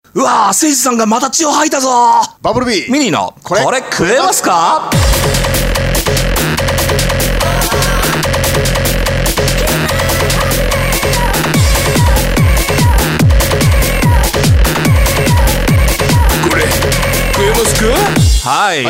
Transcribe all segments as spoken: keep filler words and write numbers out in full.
うわー、誠司さんがまた血を吐いたぞ。 バブルビーミニーのこれこれ食えますか。これ食えますか。はい、 はい、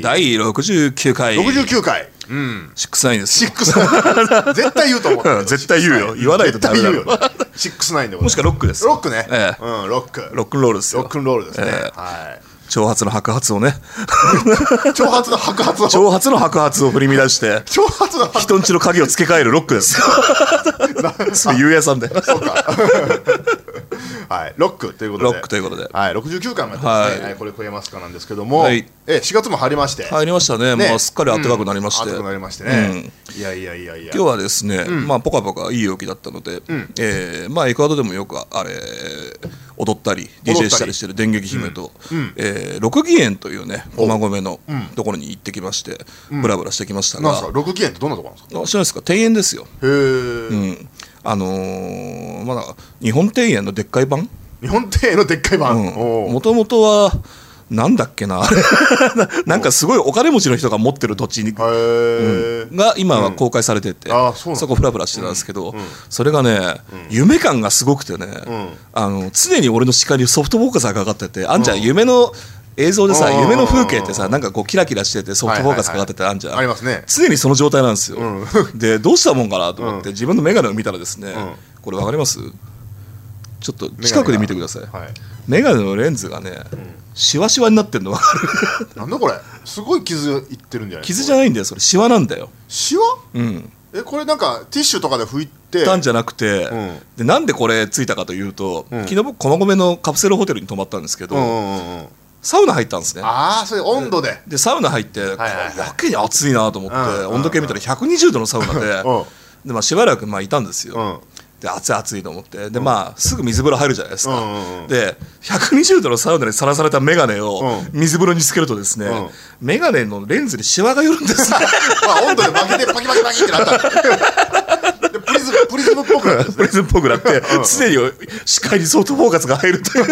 だいろくじゅうきゅうかいろくじゅうきゅうかい、うん、 シックスナインです。 シックス絶対言うと思う絶対言うよ。言わないとダメだよ。 シックスナインでございます。 もしくはロックです。 ロックね、 ええ、 うん、ロックロックンロールですよ。 ロックンロールですね、 ええ、 はい、 長髪の白髪をね長髪の白髪を長髪の白髪を振り乱して長髪の白人んちの鍵を付け替えるロックですそれゆうやさんでそうかはい、ロックということでロックということで、 はい、ろくじゅうきゅうかいもやってますね、はいはい、これ食えますかなんですけども、はい、えしがつも入りまして入りましたね、 ね、 まあ、すっかり暖かくなりまして、 うん、暖かくなりましてね、うん、いやいやいやいや今日はですね、 うん、 まあポカポカいい陽気だったので、うん、えー、まあエクアドルでもよくあれ踊ったり ディージェー したりしてる電撃姫と、うんうん、えー、六義園というね駒込のところに行ってきまして、うん、ブラブラしてきましたが、 なんですか六義園ってどんなところなんですか。 知らないですか。庭園ですよ。 へー、 うん、あのー、まだ日本庭園のでっかい版、 日本庭園のでっかい版、 もともとはなんだっけななんかすごいお金持ちの人が持ってる土地に、うん、が今は公開されてて、うん、そ, そこフラフラしてたんですけど、うんうん、それがね、うん、夢感がすごくてね、うん、あの常に俺の視界にソフトフォーカスがかかってて、あんちゃん夢の映像でさ、夢の風景ってさ、なんかこうキラキラしててソフトフォーカスかかっててあんじゃん、 ありますね。 常にその状態なんですよ、うん、でどうしたもんかなと思って、うん、自分の眼鏡を見たらですね、うん、これ分かります？ちょっと近くで見てください。眼鏡のレンズがね、うん、シワシワになってるの分かる？なんだこれ、すごい傷いってるんじゃない？ 傷じゃないんだよ、それシワなんだよ。 シワ？ うん。 え、これなんかティッシュとかで拭いてたんじゃなくて、うん、でなんでこれついたかというと、うん、昨日僕駒込のカプセルホテルに泊まったんですけど、うんうんうん、サウナ入ったんですね。 ああ、それ温度で。 でサウナ入って、はいはいはい、やけに暑いなと思って、うん、温度計見たらひゃくにじゅうどのサウナで、うん、でまあ、しばらくまあいたんですよ、うん、で暑い暑いと思ってで、まあ、すぐ水風呂入るじゃないですか、うんうんうん、でひゃくにじゅうどのサウナにさらされたメガネを水風呂につけるとですね、うん、メガネのレンズにシワが寄るんですねまあ温度で負けてパキパキパキってなったでプリズムプリズムっぽくなって、ね、 プリズムっぽくなって常に視界にソフトフォーカスが入るという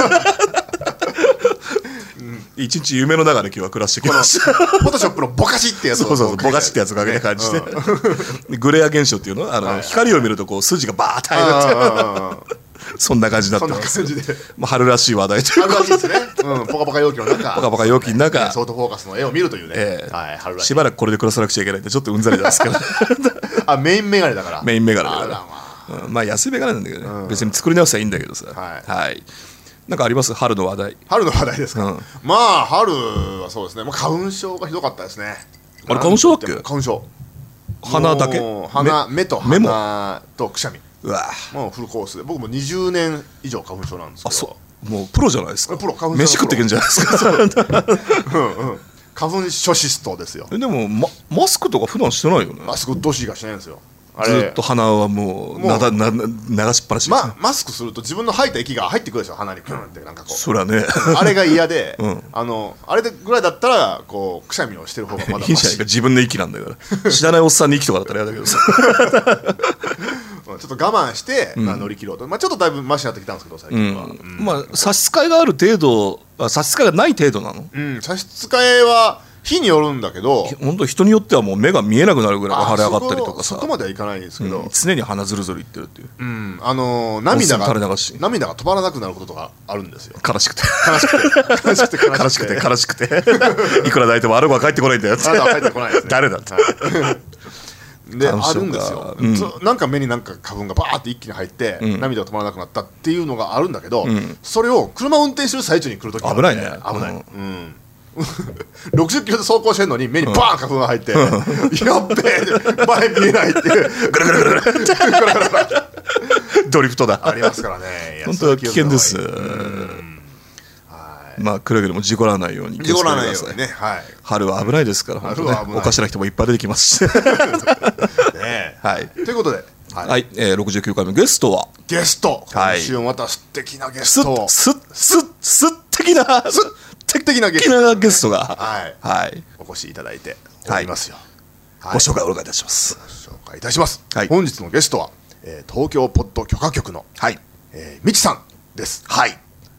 一日夢の中で今日は暮らしてきました。 フォトショップのボカシってやつをそうそうそうボカシってやつをかけた感じで、うん、グレア現象っていうのあの、はいはい、光を見るとこう筋がバーッと入るってそんな感じだったんですよ。まあ、春らしい話題ということで、 春らしいですね、うん、ポカポカ陽気の中ポカポカ陽気の中、 ね、ソフトフォーカスの絵を見るというね、えーはい、春らしい。 しばらくこれで暮らさなくちゃいけないってちょっとうんざりなんですけどあ、メインメガネだからメインメガネだから、まあ、うん、まあ安いメガネなんだけどね、うん、別に作り直したらいいんだけどさ、はい、はい、なんかあります？春の話題。 春の話題ですか、うん、まあ春はそうですね、まあ、花粉症がひどかったですね。 あれ花粉症だっけ？ 花粉症、 鼻だけ？ 鼻、目と鼻とくしゃみ、 うわもうフルコースで僕もにじゅうねん以上花粉症なんですけど。あ、 そうもうプロじゃないですか。 プロ、花粉症飯食っていけんじゃないですかうんうん、花粉症シストですよ。 でも、ま、マスクとか普段してないよね。 マスクどうしがしないんですよ。あれずっと鼻はもうなだな流しっぱなし、 ま、マスクすると自分の吐いた息が入ってくるでしょ、鼻にピュンってなんかこう。 そりゃねあれが嫌で、うん、あのあれぐらいだったらこうくしゃみをしてる方がまだマシ。 いいじゃないか、自分の息なんだから知らないおっさんに息とかだったら嫌だけどさちょっと我慢して、まあ、乗り切ろうと、まあ、ちょっとだいぶマシになってきたんですけど最近は、うんうん、まあ差し支えがある程度、差し支えがない程度なの、 うん、差し支えは日によるんだけど、 本当人によってはもう目が見えなくなるぐらい腫れ上がったりとかさ、 そ, そこまではいかないんですけど、 うん、常に鼻ずるずるいってるっていう、 うん、あのー、涙が涙が止まらなくなることとかあるんですよ。 悲しくて悲しくて悲しくて悲しくて悲しくていくら抱いてもあの子は帰ってこないんだよってあなたは帰ってこないですね誰だって、はい、であるんですよ、うん、なんか目になんか花粉がバーって一気に入って、うん、涙が止まらなくなったっていうのがあるんだけど、うん、それを車を運転してる最中に来るときは、ね、 危ないね、 危ない、うんうん、ろくじゅっキロで走行してるのに目にバーン花粉が入って、うん、やっべえ前見えないっていうぐるぐるぐるぐるドリフトだありますからね。 本当は危険です。まあくれぐれも事故らないように気をつけてください。事故らないようにね、はい、春は危ないですから、本当ね、おかしな人もいっぱい出てきますしねはい、ということで、 はいはい、えー、ろくじゅうきゅうかいめゲストはゲスト今週また素敵なゲスト、 すすす的なす的なゲストゲストが、 はいはい、お越しいただいておりますよ、 はい、ご紹介をお願いいたします。 ご紹介いたします、はい、本日のゲストは、えー、東京ポッド許可局の、はい、えー、みちさんです。 はい、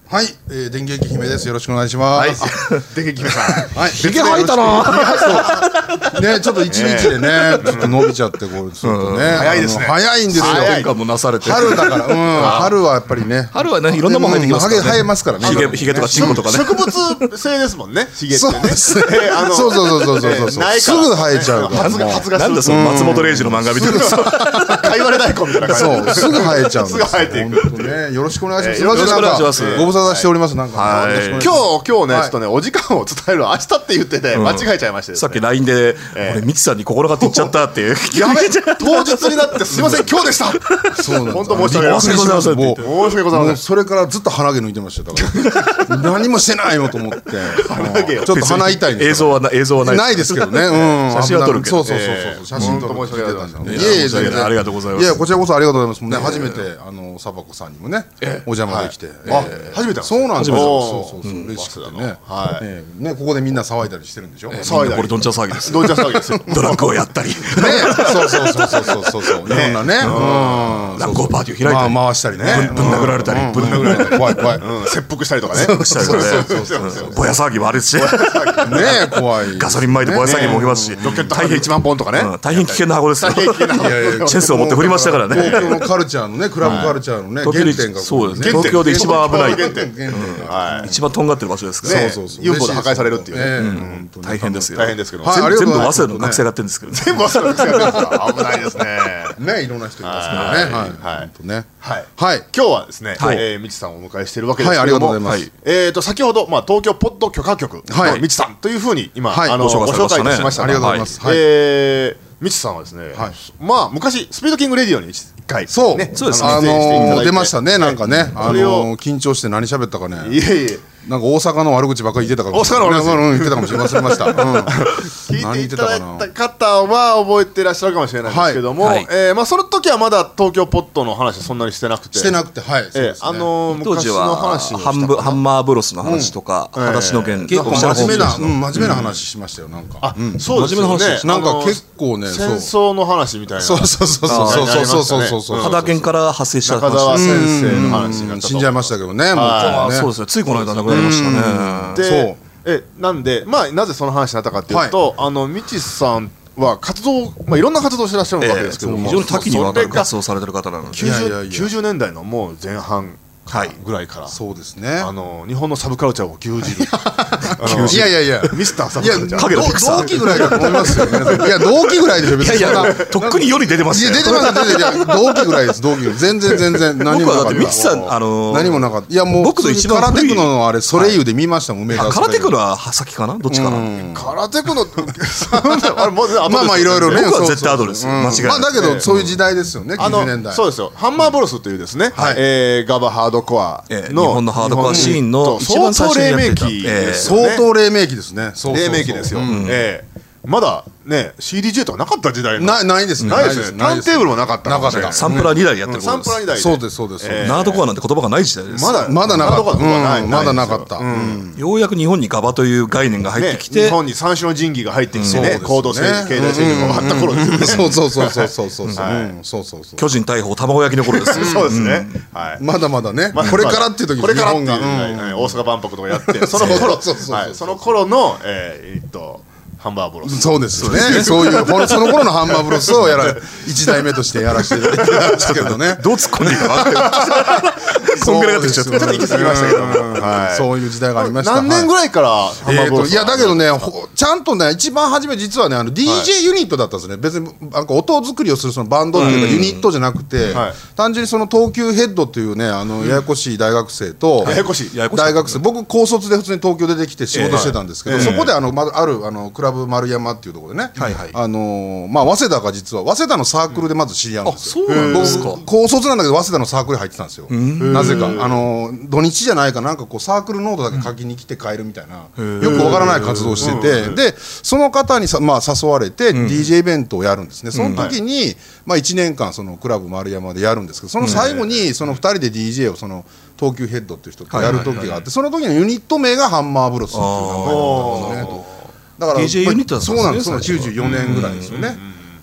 はい、えー、電撃姫です。よろしくお願いします。 はい、電撃姫さん。 はい、ひげ生えたな。 ね、ちょっと一日でね、ちょっと伸びちゃってこうするとね、 早いですね。 早いんですよ。 変化もなされて。 春だから、うん、春はやっぱりね。 春はね、いろんなもの生えてきますからね。 生えますからね。 ひげ、ひげとかチンコとかね。 植物性ですもんね。ひげってね。 そうそうそうそうそうそう。すぐ生えちゃう。 発芽する。 なんだその松本零士の漫画みたいな。 かいわれ大根みたいな感じ。 そう、すぐ生えちゃう。 すぐ生えていく。 ね、よろしくお願いします。 よろしくお願いします。 ご無沙汰しております。なんか。 今日今日ねちょっとねお時間を伝える明日って言ってて間違えちゃいまして。 さっき ライン で俺みちさんに心がって言っちゃったっていう。 やべ、当日になってすいません今日でした。そうなんです。本当申し訳ございません。申し訳ございません。 それからずっと鼻毛抜いてましたから。何もしてないよと思って。ちょっと鼻痛いんです。 映像は映像はない。 ないですけどね。うん。 写真は撮るけど。 そうそうそう写真撮る。 申し訳ございません。 いえいえ全然ありがとうございます。 いやこちらこそありがとうございます。ね初めてあのサバコさんにもねお邪魔できて。 あ初めて。 そうなんです。 そうそうそう嬉しくてね。はい。ねここでみんな騒いだりしてるんでしょ。 騒いだり。これどんちゃん騒ぎです。 どんちゃん騒ぎですよ。 ドラッグをやったり。ね。 そうそうそうそうそうそう。いろんなね。 乱交パーティーを開いたり。 回したりね。 ぶん殴られたり。 ぶん殴られたり。怖い怖い。 切腹したりとかね。 ぼや騒ぎもあるし。ね怖い。 ガソリン撒いてぼや騒ぎも起きますし。 ロケット大変いちまんポンとかね。 大変危険な箱ですよ。チェスを持って振りましたからね。 東京のカルチャーのねクラブカルチャーのね原点がそうです。東京で一番危ない。 はい。 一番とんがってる場所ですから。 そうそうそう。ユンボで破壊されるっていうね。大変ですよ。 大変ですけど。 全部早稲田の学生がやってるんですけど。 全部早稲田の学生がやってるんですか。危ないですね。 ねいろんな人いますからね。はいね。 はいはい今日はですねみちさんをお迎えしているわけですけども、 えっと先ほどまあ東京ポッド許可局のみちさんというふうに今あのご紹介しましたありがとうございます。 えみちさんはですねまあ昔スピードキングレディオに一回そうねそうですあの出ましたねなんかねあの緊張して何喋ったかね。 いえいえ。 なんか大阪の悪口ばっかり言ってたかもしれない。大阪の悪口言ってたかもしれません。忘れました。 聞いていただいた方は覚えていらっしゃるかもしれないですけども、えまあその時はまだ東京ポットの話そんなにしてなくて、 してなくて、はい。 あの当時はハンハンマーブロスの話とか、裸足の弦、 結構真面目な真面目な話しましたよなんか。 あ、そうですよね。 なんか結構ね、 戦争の話みたいな。 そうそうそうそうそうそうそうそう。 裸弦から派生した中澤先生の話が死んじゃいましたけどね。 そうですね。ついこの間亡くなりましたね。 でえなんでまあなぜその話になったかというとあのみちさんは活動まあいろんな活動をしてらっしゃるわけですけども非常に多岐にわたる活動されてる方なのできゅうじゅうねんだいのもう前半ぐらいからそうですねあの日本のサブカルチャーを牛耳るいやいやいやミスターサブカルチャー影のフィクサー同期ぐらいだと思いますよねいや同期ぐらいでしょ別にいやいやとっくに世に出てますよいや出てます出てます同期ぐらいです同期全然全然何もなかった僕はだってミキさんあの何もなかったいやもう僕と一番カラテクノのあれソレイユで見ましたもん梅田カラテクノは先かなどっちかなカラテクノまあまあいろいろね僕は絶対後です間違いないまあだけどそういう時代ですよねきゅうじゅうねんだいそうですよハンマーブロスというですねガバハードコア日本のハードコアシーンの一番最初にやってた相当黎明期ですね黎明期ですよまだね シーディージェー とかなかった時代なないですねないですねターンテーブルもなかったなかったサンプラーにだいやってるサンプラーにだいそうですそうですナードコアなんて言葉がない時代ですまだまだなかったまだなかったようやく日本にガバという概念が入ってきて日本に三種の神器が入ってきてね高度経済制御があった頃ですそうそうそうそうそうそうそうそう巨人大砲卵焼きの頃ですそうですねまだまだねこれからっていう時これからっていう大阪万博とかやってその頃その頃のえっとハンバーブロスそうですねそういうその頃のハンバーブロスをやら一代目としてやらせていただいてたんですけどねどう突っ込んでいいか分かんないそんぐらいがってきちゃってちょっと行き過ぎましたけどそういう時代がありました何年ぐらいからハンバーブロスいやだけどねちゃんとね一番初め実はね ディージェー ユニットだったんですね別になんか音作りをするそのバンドっていうかユニットじゃなくて単純にその東急ヘッドっていうねあのややこしい大学生とややこしい大学生僕高卒で普通に東京出てきて仕事してたんですけどそこであのあるあのクラブ丸山っていうところでね、はいはい、あのー、まあ早稲田が実は早稲田のサークルでまず知り合うんですよ。 あ、そうなんですか。 僕高卒なんだけど早稲田のサークル入ってたんですよ。なぜかあのー、土日じゃないかなんかこうサークルノートだけ書きに来て帰るみたいなよくわからない活動をしててでその方にさ、まあ、誘われて ディージェー イベントをやるんですね。その時に、まあ、いちねんかんそのクラブ丸山でやるんですけどその最後にそのふたりで ディージェー をその東急ヘッドっていう人とやる時があってその時のユニット名がハンマーブロスっていう名前だったんですね。だからディージェー ユニットだったんですね。 そうなんです。きゅうじゅうよねんぐらいですよね。で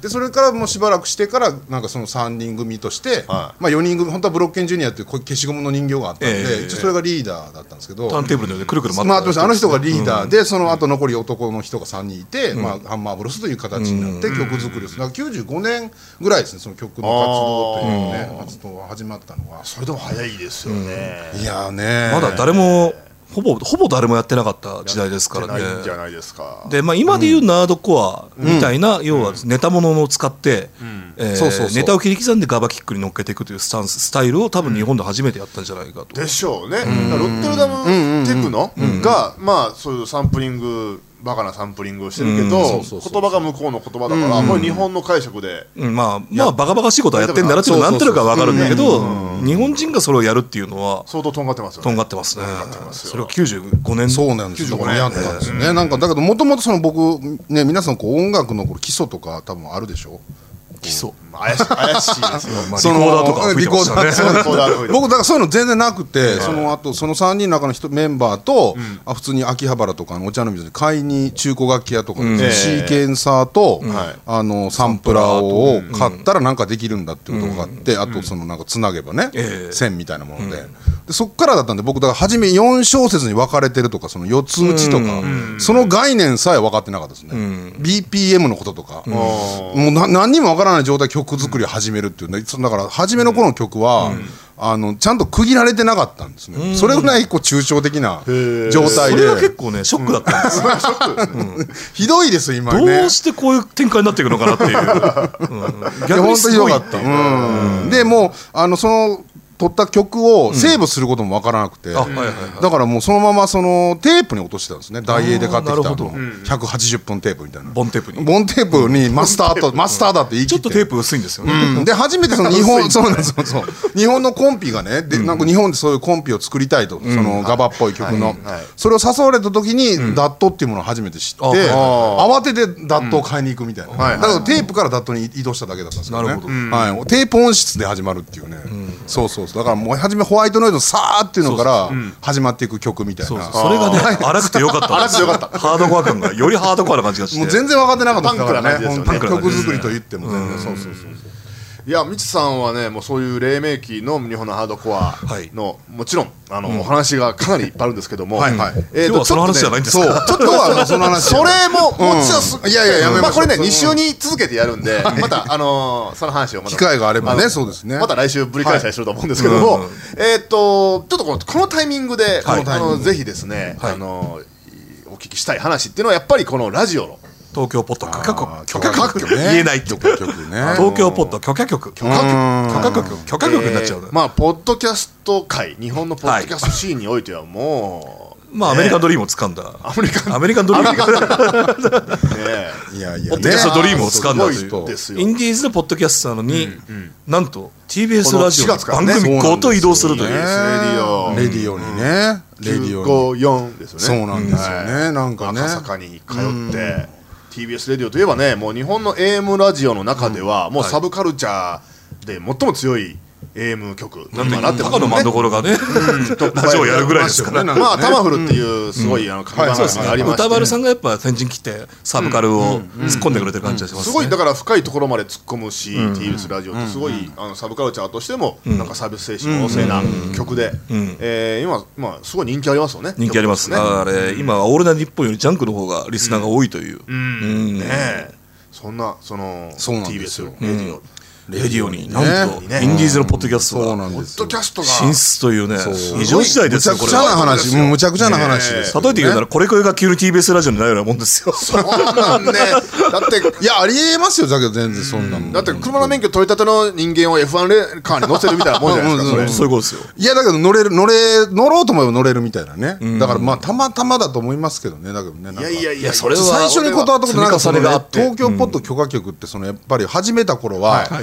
でそれからもうしばらくしてからなんかそのさんにん組として、はい、まあよにん組本当はブロッケンジュニアっていう消しゴムの人形があったんで、えー、一応それがリーダーだったんですけど、 ターンテーブルの上でくるくる回ってました。あの人がリーダーで、うん、その後残り男の人がさんにんいて、うん、まあ、ハンマーブロスという形になって曲作りをする。だからきゅうじゅうごねんぐらいですね、その曲の活動というね、活動が始まったのは。 それでも早いですよね、 うん、いやねまだ誰もほぼほぼ誰もやってなかった時代ですからね。 やってないんじゃないですか。 で、まあ、今でいうナードコアみたいな、うん、要はネタものを使って、うんえー、そうそうそうネタを切り刻んでガバキックに乗っけていくというスタンススタイルを多分日本で初めてやったんじゃないかと、 でしょうね、うん、ロッテルダムテクノが、まあ、そういうサンプリングバカなサンプリングをしてるけど、うん、言葉が向こうの言葉だから、うん、これ日本の解釈で、 うん、まあまあバカバカしいことはやってんだなっていうのはなんとなくは分かるんだけど、日本人がそれをやるっていうのは相当とんがってますよね。 とんがってますね。それはきゅうじゅうごねんそうなんですよ。やったんですね。なんかだけどもともとその僕ね皆さんこう音楽の基礎とか多分あるでしょ。 基礎怪し怪しいですよ。 まあ、リコーダーとか吹いてましたね。 僕だからそういうの全然なくて、はい、その後そのさんにんの中の人メンバーと、うん、あ普通に秋葉原とかのお茶の水に買いに中古楽器屋とか、うん、シーケンサーと、うん、あのサンプラーを買ったらなんかできるんだってことがあって、うん、あとそのなんかつなげばね、うん、線みたいなもので、うん、でそっからだったんで僕だから初めよん小節に分かれてるとかそのよっつ打ちとか、うん、その概念さえ分かってなかったですね、うん、ビーピーエム のこととか、うん、もうな何にも分からない状態で曲作りを始めるっていうね。だから初めの頃の曲は、うん、あのちゃんと区切られてなかったんですね、うん、それぐらいこう抽象的な状態で。 それが結構ねショックだったんですよ、 うん、ひどいです今ね。 どうしてこういう展開になっていくのかなっていう、 うん、逆にすごいっていう、うんうん、でもうあのその撮った曲をセーブすることもわからなくて、うん、だからもうそのままそのテープに落としてたんですね。ダイエーで買ってきたのひゃくはちじゅっぷんテープみたいなボンテープにボンテープにマスターとマスターだって言い切ってちょっとテープ薄いんですよね、 うん、で初めてその日本そうなんですそうそう日本のコンピがねでなんか日本でそういうコンピを作りたいと、うん、そのガバっぽい曲の、はいはいはい、それを誘われた時に、うん、ダットっていうものを初めて知って、うん、慌ててダットを買いに行くみたいな、うん、だからテープからダットに移動しただけだったんですけどね。なるほど、はい、テープ音質で始まるっていうね、うん、そうそうそうだからもう初めホワイトノイズのさーっていうのから始まっていく曲みたいな。 そうそうそれがね荒くてよかった荒くてよかったハードコア感がよりハードコアな感じがしてもう全然分かってなかったですからね。 パンクな感じですよね。 曲作りと言っても全然そうそうそうそう。 いやみちさんはねもうそういう黎明期の日本のハードコアの、はい、もちろんあの、うん、お話がかなりいっぱいあるんですけども、はいはいえー、今日はその話じゃないんですか。 ちょっとはその話それももちろん、うん、いやいややめましょう、まあ、これねに週に続けてやるんでまたあのー、その話をまた機会があればねそうですねまた来週ぶり返したりすると思うんですけども、はいうん、えっ、ー、とちょっとこのこのタイミングで、はい、あのぜひですね、はい、あのお聞きしたい話っていうのはやっぱりこのラジオの東京ポッド許可局許可局言えないって東京ポッド許可局許可局許可局許可局になっちゃうね。 まあポッドキャスト界日本のポッドキャストシーンにおいてはもうまあアメリカンドリームを掴んだアメリカンアメリカンドリームいやいやポッドキャストドリームを掴んだというインディーズのポッドキャストなのになんと ティービーエス ラジオ番組ごと移動するというレディオレディオにねきゅうごよんですよね。 そうなんですよねなんかね赤坂に通ってティービーエス レディオといえばねもう日本の エーエム ラジオの中では、うん、もうサブカルチャーで最も強い エーエム 局なんてなってますね。高野真所がね、うん、ラジオやるぐらいですからね。 まあタマフルっていうすごい、うん、あの看板がありまして、 歌丸さんがやっぱ先陣切ってサブカルを突っ込んでくれてる感じがしますね。 すごいだから深いところまで突っ込むし、うん、ティービーエス ラジオってすごい、うん、あのサブカルチャーとしても、うん、なんかサービス精神旺盛な曲で、うんえー、今まあすごい人気ありますよね。 人気ありますね。あれ今はオールナイトニッポンよりジャンクの方がリスナーが多いという。 うんうんねえそんなそのそうなんですよティービーエス レディオレディオになんとインディーズのポッドキャストがポッドキャストが進出というね異常時代ですよ。 これむちゃくちゃな話むちゃくちゃな話です。 例えて言うならこれこれが急に ティービーエス ラジオになるようなもんですよ。 そうなんね。だっていやありえますよだけど全然そんなもん。 だって車の免許取り立ての人間を エフワン カーに乗せるみたいなもんじゃないですか。それそういうことですよ。 いやだけど乗れる乗れ乗ろうと思えば乗れるみたいなね。だからまあたまたまだと思いますけどねだけどね。 いやいやいやそれは最初に断ったことなんかその東京ポッド許可局ってそのやっぱり始めた頃は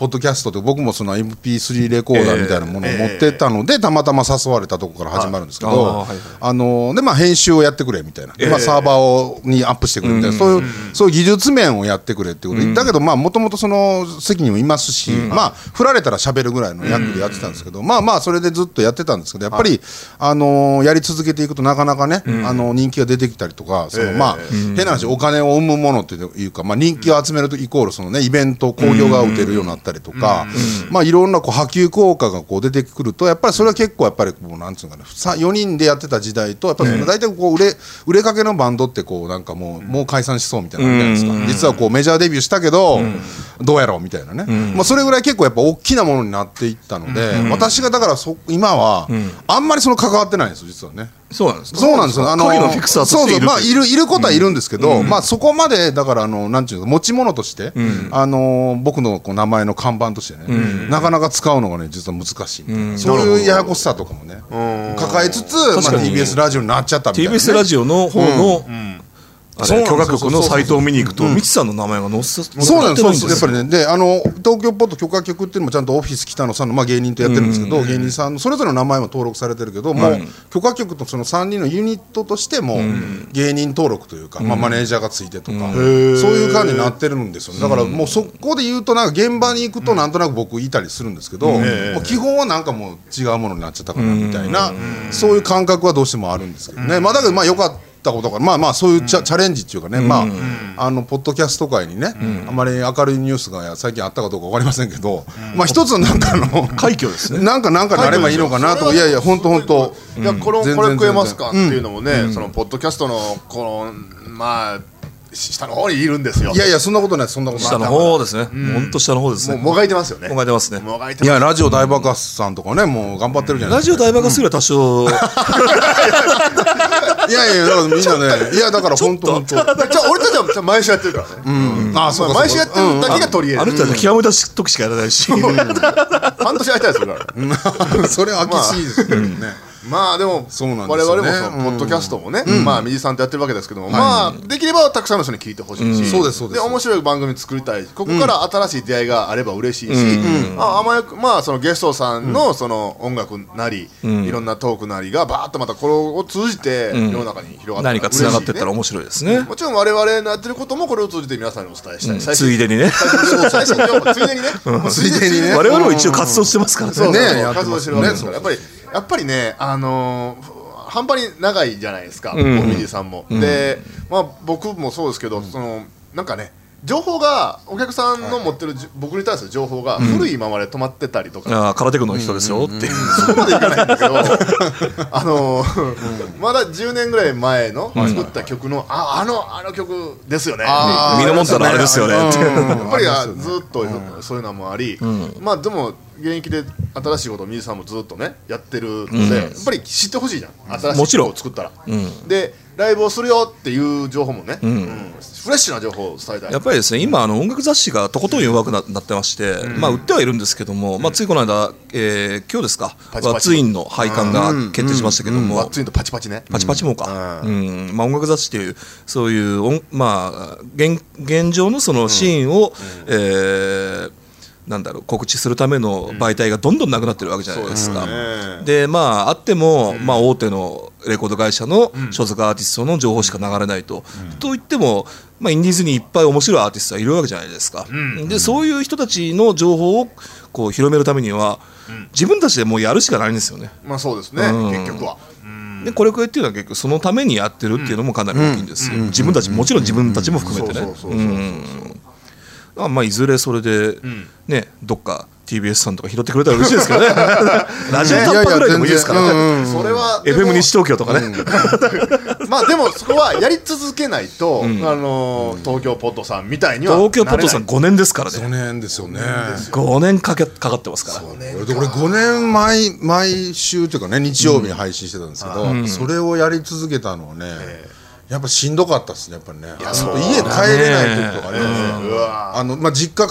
ポッドキャストで僕もその エムピースリー レコーダーみたいなものを持ってったので、たまたま誘われたとこから始まるんですけど、あのでまあ編集をやってくれみたいな、まあサーバーをにアップしてくれみたいな、そういうそういう技術面をやってくれってことで、だけどまあもともとその席にもいますし、まあ振られたら喋るぐらいの役でやってたんですけど、まあまあそれでずっとやってたんですけど、やっぱりあのやり続けていくとなかなかね、あの人気が出てきたりとか、そのまあ変な話お金を生むものっていうか、まあ人気を集めるとイコールそのねイベント興行が打てるようになったりとか、まあいろんなこう波及効果がこう出てくると、やっぱりそれは結構やっぱりこうなんつうのかな、よにんでやってた時代とやっぱり大体こう売れ売れかけのバンドってこうなんかもうもう解散しそうみたいなのあるじゃないですか。実はこうメジャーデビューしたけどどうやろうみたいなね。まあそれぐらい結構やっぱ大きなものになっていったので、私がだからそ今はあんまりその関わってないんですよ実はね。 そうなんですか。 そうなんですよ。あの影のフィクサーとしている。 そうそう、まあいるいることはいるんですけど、まあそこまでだからあのなんていうの持ち物としてあの僕のこう名前の看板としてね、なかなか使うのがね実は難しい。そういうややこしさとかもね抱えつつ、まあ ティービーエス ラジオになっちゃったみたいな。 ティービーエス ラジオの方の許可局のサイトを見に行くと、みちさんの名前が載せそうなんです、やっぱりね、で、あの東京ポッド許可局っていうのもちゃんとオフィス北野さんの、まあ、芸人とやってるんですけど、芸人さんのそれぞれの名前も登録されてるけど、もう許可局とそのさんにんのユニットとしても芸人登録というか、まあ、マネージャーがついてとか、そういう感じになってるんですよね。だからもうそこで言うと、なんか現場に行くとなんとなく僕いたりするんですけど、もう基本はなんかもう違うものになっちゃったかなみたいな、そういう感覚はどうしてもあるんですけどね。まあだけどまあよかったたことがまあまあそういうチャ、うん、チャレンジっていうかね、うん、まああのポッドキャスト界にね、うん、あまり明るいニュースが最近あったかどうか分かりませんけど、うん、まあ一つなんかの快挙ですね。 なんかなんかなればいいのかなと。いやいや本当本当。 いやこれこれ食えますかっていうのもね、うん、そのポッドキャストのこのまあ下の方にいるんですよ。 いやいやそんなことない、そんなことない。 下の方ですね。本当下の方ですね。 もうもがいてますよね。 もがいてますね。 いやラジオ大爆発さんとかね、もう頑張ってるじゃないですか。 ラジオ大爆発するは多少。 いやいやだからみんなね、いやだから本当本当。じゃあ俺たちは毎週やってるからね。うん。あそうか。毎週やってるだけが取り柄。 あの人たち極めた時しかやらないし。 半年やりたいですよから。 それは飽きしいですけどね。 まあでも我々もそのポッドキャストもね、まあ右さんとやってるわけですけども、まあできればたくさんの人に聞いてほしいし、 そうですそうです。 で面白い番組作りたい。ここから新しい出会いがあれば嬉しいし、ああまやまあそのゲストさんのその音楽なり、いろんなトークなりがバーッとまたこれを通じて世の中に広がって何かつながっていったら面白いですね。 もちろん我々のやってることもこれを通じて皆さんにお伝えしたい。 ついでにね。 最新情報ついでにね。 ついでにね。 我々も一応活動してますからね。活動してるわけですからやっぱり。やっぱりね、あのー、半端に長いじゃないですか、うん、ミリーさんも、うん、で、まあ、僕もそうですけど、うん、そのなんかね情報がお客さんの持ってる、はい、僕に対する情報が古いままで止まってたりとか、 うん、あ空手区の人ですよってそこまでいかないんだけどあのーうん、まだじゅうねんぐらい前の作った曲の、はい、ああのあの曲ですよねミノモンタのあれですよねってやっぱりずっとそういうのもあり、うん、まあでも現役で新しいことを水さんもずっとねやってるので、うん、やっぱり知ってほしいじゃん、新しいことを作ったら、うん、でライブをするよっていう情報もね、うんうん、フレッシュな情報を伝えたい。 やっぱりですね、今あの音楽雑誌がとことん弱く な, なってまして、うん、まあ売ってはいるんですけども、うん、まあ、ついこの間、えー、今日ですかワッツインの廃刊が決定しましたけども、 ワッツインとパチパチね、 パチパチもか、うんうん、まあ、音楽雑誌っていうそういう音、まあ、現, 現状のそのシーンを、うんうん、えーなんだろう告知するための媒体がどんどんなくなってるわけじゃないですか、うん、でまああっても、うん、まあ、大手のレコード会社の所属アーティストの情報しか流れないと、うん、といっても、まあ、インディーズにいっぱい面白いアーティストがいるわけじゃないですか、うん、でそういう人たちの情報をこう広めるためには、うん、自分たちでもうやるしかないんですよね。 まあそうですね、うん、結局はでこれくらいっていうのは結局そのためにやってるっていうのもかなり大きいんですよ、うん、自分たちもちろん自分たちも含めてね。まあいずれそれでね、どっか ティービーエス さんとか拾ってくれたら嬉しいですけどねラジオタッパぐらいでもいいですからね。 それはエフエム 西東京とかね、 うん、まあでもそこはやり続けないと、うん、あの東京ポッドさんみたいには東京ポッドさんごねんですからね。 ごねんですよね。 ごねんかけかかってますから。 俺ごねん毎毎週というかね日曜日に配信してたんですけど、うん、それをやり続けたのはね、やっぱしんどかったですね。やっぱりね、家帰れない時とかね、あの、まあ、実家帰った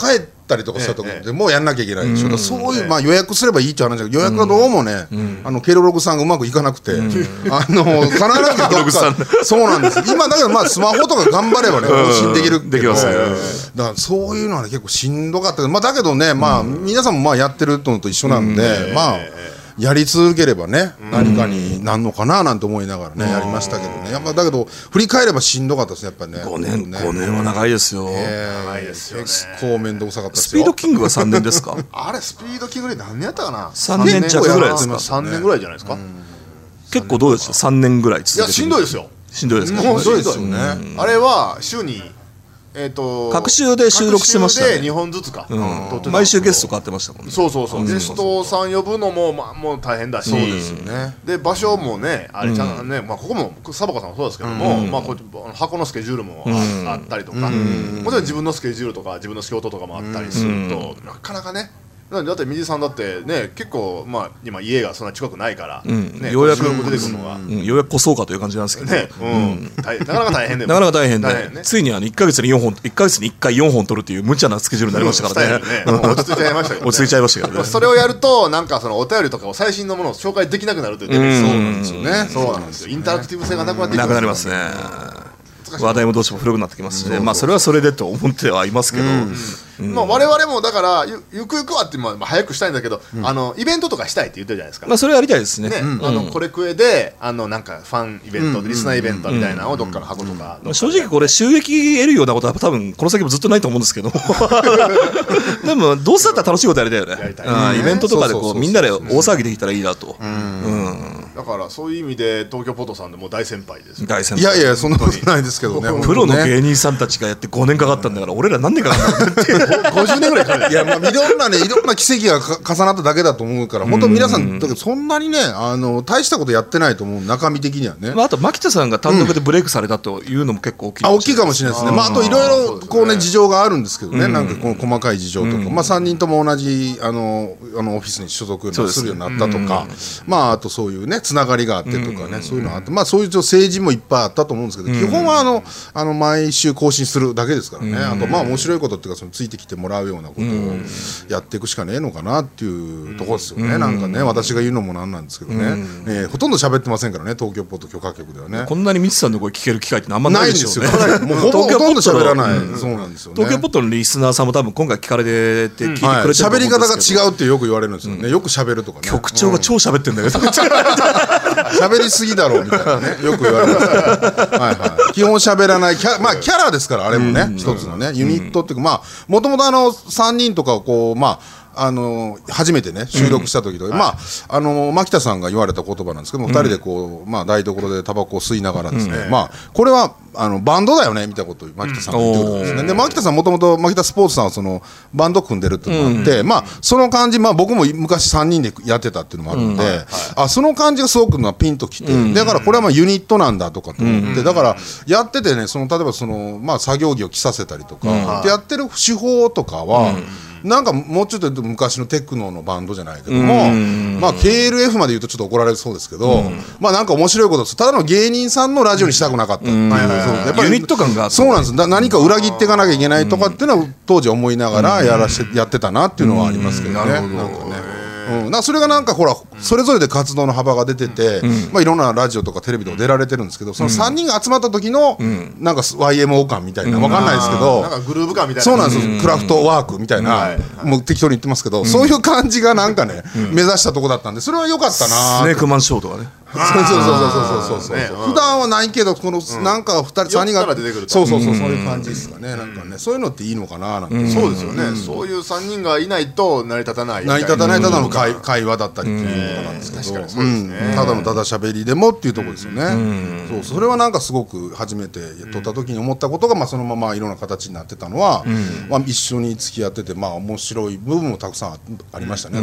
ったりとかしたところでもうやんなきゃいけないでしょ、そういう、まあ、予約すればいいって話だけど、予約がどうもね、あのケロログさんがうまくいかなくて、あの必ずどっかそうなんです今だけど、まあスマホとか頑張ればね更新できるできますね。 だからそういうのはね結構しんどかったけど、まあだけどね、まあ皆さんもまあやってるのと一緒なんで、まあやり続ければね、何かになんのかななんて思いながらねやりましたけどね。やっぱだけど振り返ればしんどかったですね、やっぱりね。 ごねんごねんは長いですよ。 長いですよね。 結構面倒くさかったですよ。 スピードキングはさんねんですか？ あれスピードキングで何年やったかな。 さんねん弱ぐらいですか？ さんねんぐらいじゃないですか。 結構どうでした？さんねんぐらい続けて。 いやしんどいですよ。 しんどいですか？ しんどいですよね。あれは週にえー、と各週で収録してましたね。 各週でにほんずつか、 うん、毎週ゲスト変わってましたもんね。 そうそうそう、うん、ゲストさん呼ぶのも、まあ、もう大変だし、そうですよね。で場所もねあれちゃんね、うん、まあ、ここもサバカさんもそうですけども、うん、まあ、こ箱のスケジュールも あ,、うん、あったりとか、うん、もちろん自分のスケジュールとか自分の仕事とかもあったりすると、うん、なかなかね。だって水さんだってね結構まあ今家がそんな近くないから、 うんね、 ようやく出てくるのが、 うん、ようやくこそうかという感じなんですけどね、 うん、なかなか大変でなかなか大変で、ね、ついにあのいっかげつによんほんいっかげつにいっかいよんほん撮るっていう無茶なスケジュールになりましたからね。 うん、ね落ち着いちゃいましたけど、ね、 落ち着いちゃいましたけどね。 それをやるとなんかそのお便りとかを最新のものを紹介できなくなるというデメリット、そうなんですよね。そうなんですよ。インタラクティブ性がなくなってなくなりますね。話題もどうしても古くなってきますしね、まあそれはそれでと思ってはいますけど、うんうん、まあ我々もだからゆ, ゆくゆくはって、まあ、早くしたいんだけど、うん、あのイベントとかしたいって言ってるじゃないですか。 まあそれはやりたいですね。ね、 うん、あのこれくえであのなんかファンイベント、うん、リスナーイベントみたいなのをどっかの箱とか、 うんうん、正直これ収益得るようなことは多分この先もずっとないと思うんですけどでもどうせだったら楽しいことやりたいよね。やりたいね、うん、イベントとかでこうみんなで大騒ぎできたらいいなと。 だからそういう意味で東京ポトさんでも大先輩です。 大先輩。 いやいやそんなことないですけどね。 プロの芸人さんたちがやってごねんかかったんだから俺ら何年かかったんだってごじゅうねんぐらいかかる。 いやまあいろんなねいろんな奇跡が重なっただけだと思うから、本当皆さんだけどそんなにねあの大したことやってないと思う、中身的にはね。 まああと牧田さんが単独でブレイクされたというのも結構大きい。 あ大きいかもしれないですね。まああといろいろこうね事情があるんですけどね、なんかこの細かい事情とか、まあさんにんとも同じあのあのオフィスに所属するようになったとか、まああとそういうねつながりがあってとかね、そういうのがあって、まあそういう政治もいっぱいあったと思うんですけど、基本はあのあの毎週更新するだけですからね。あとまあ面白いことっていうかそのついてきてもらうようなことをやっていくしかねえのかなっていうところですよね。なんかね私が言うのもなんなんですけどね、えー、ほとんど喋ってませんからね東京ポッド許可局ではね。 こんなにミツさんの声聞ける機会ってあんまないでしょうね。 ないんですよ。もうほとんど喋らない、うん、そうなんですよね。 東京ポッドのリスナーさんも多分今回聞かれて聞いてくれてると思うんですけど、 喋り方が違うってよく言われるんですよね、うん、よく喋るとかね。 局長が超喋ってんだけど喋りすぎだろうみたいなねよく言われますはい、はい、基本喋らないキャ、まあ、キャラですからあれもね、うん、一つのねユニットっていうか、まあもともとあのさんにんとかをこうまああの初めてね収録した時とか、うん、まああの牧田さんが言われた言葉なんですけども、うん、ふたりでこうまあ台所でタバコを吸いながらですね、うん、まあこれはあのバンドだよねみたいなことを牧田さんが言ってくるんですね、うん、で牧田さんもともと牧田スポーツさんはそのバンド組んでるっていうのがあって、うん、まあその感じ、まあ僕も昔さんにんでやってたっていうのもあるんで、うんはいはい、あその感じがすごくピンときて、うん、だからこれはまあユニットなんだとかと思って、うん、だからやっててねその例えばそのまあ作業着を着させたりとか、うん、でやってる手法とかは、うんなんかもうちょっと昔のテクノのバンドじゃないけども、まあ ケーエルエフ まで言うとちょっと怒られそうですけど、まあなんか面白いことです。ただの芸人さんのラジオにしたくなかった。やっぱりユニット感があった。 そうなんです。だ何か裏切っていかなきゃいけないとかっていうのは当時思いながらやらしてやってたなっていうのはありますけどね。なんかね。うん、なそれがなんかほらそれぞれで活動の幅が出てて、うんまあ、いろんなラジオとかテレビとか出られてるんですけど、そのさんにんが集まった時のなんか ワイエムオー 感みたいな分かんないですけど、 なんかグルーヴ感みたいな、 そうなんですよ、クラフトワークみたいな、もう適当に言ってますけど、そういう感じがなんかね目指したとこだったんで、それは良かったな。 スネークマンショーとかね、 そうそうそうそうそうそうそう、普段はないけどこのなんかふたりさんにんが出てくる、 そうそうそうそういう感じですかね。なんかねそういうのっていいのかななんて。 そうですよね。そういうさんにんがいないと成り立たない成り立たないただの会会話だったりっていうことなんですけど、ただのただしゃべりでもっていうところですよね。そうそれはなんかすごく初めて撮った時に思ったことがまあそのままいろんな形になってたのは、まあ一緒に付き合っててまあ面白い部分もたくさんありましたね。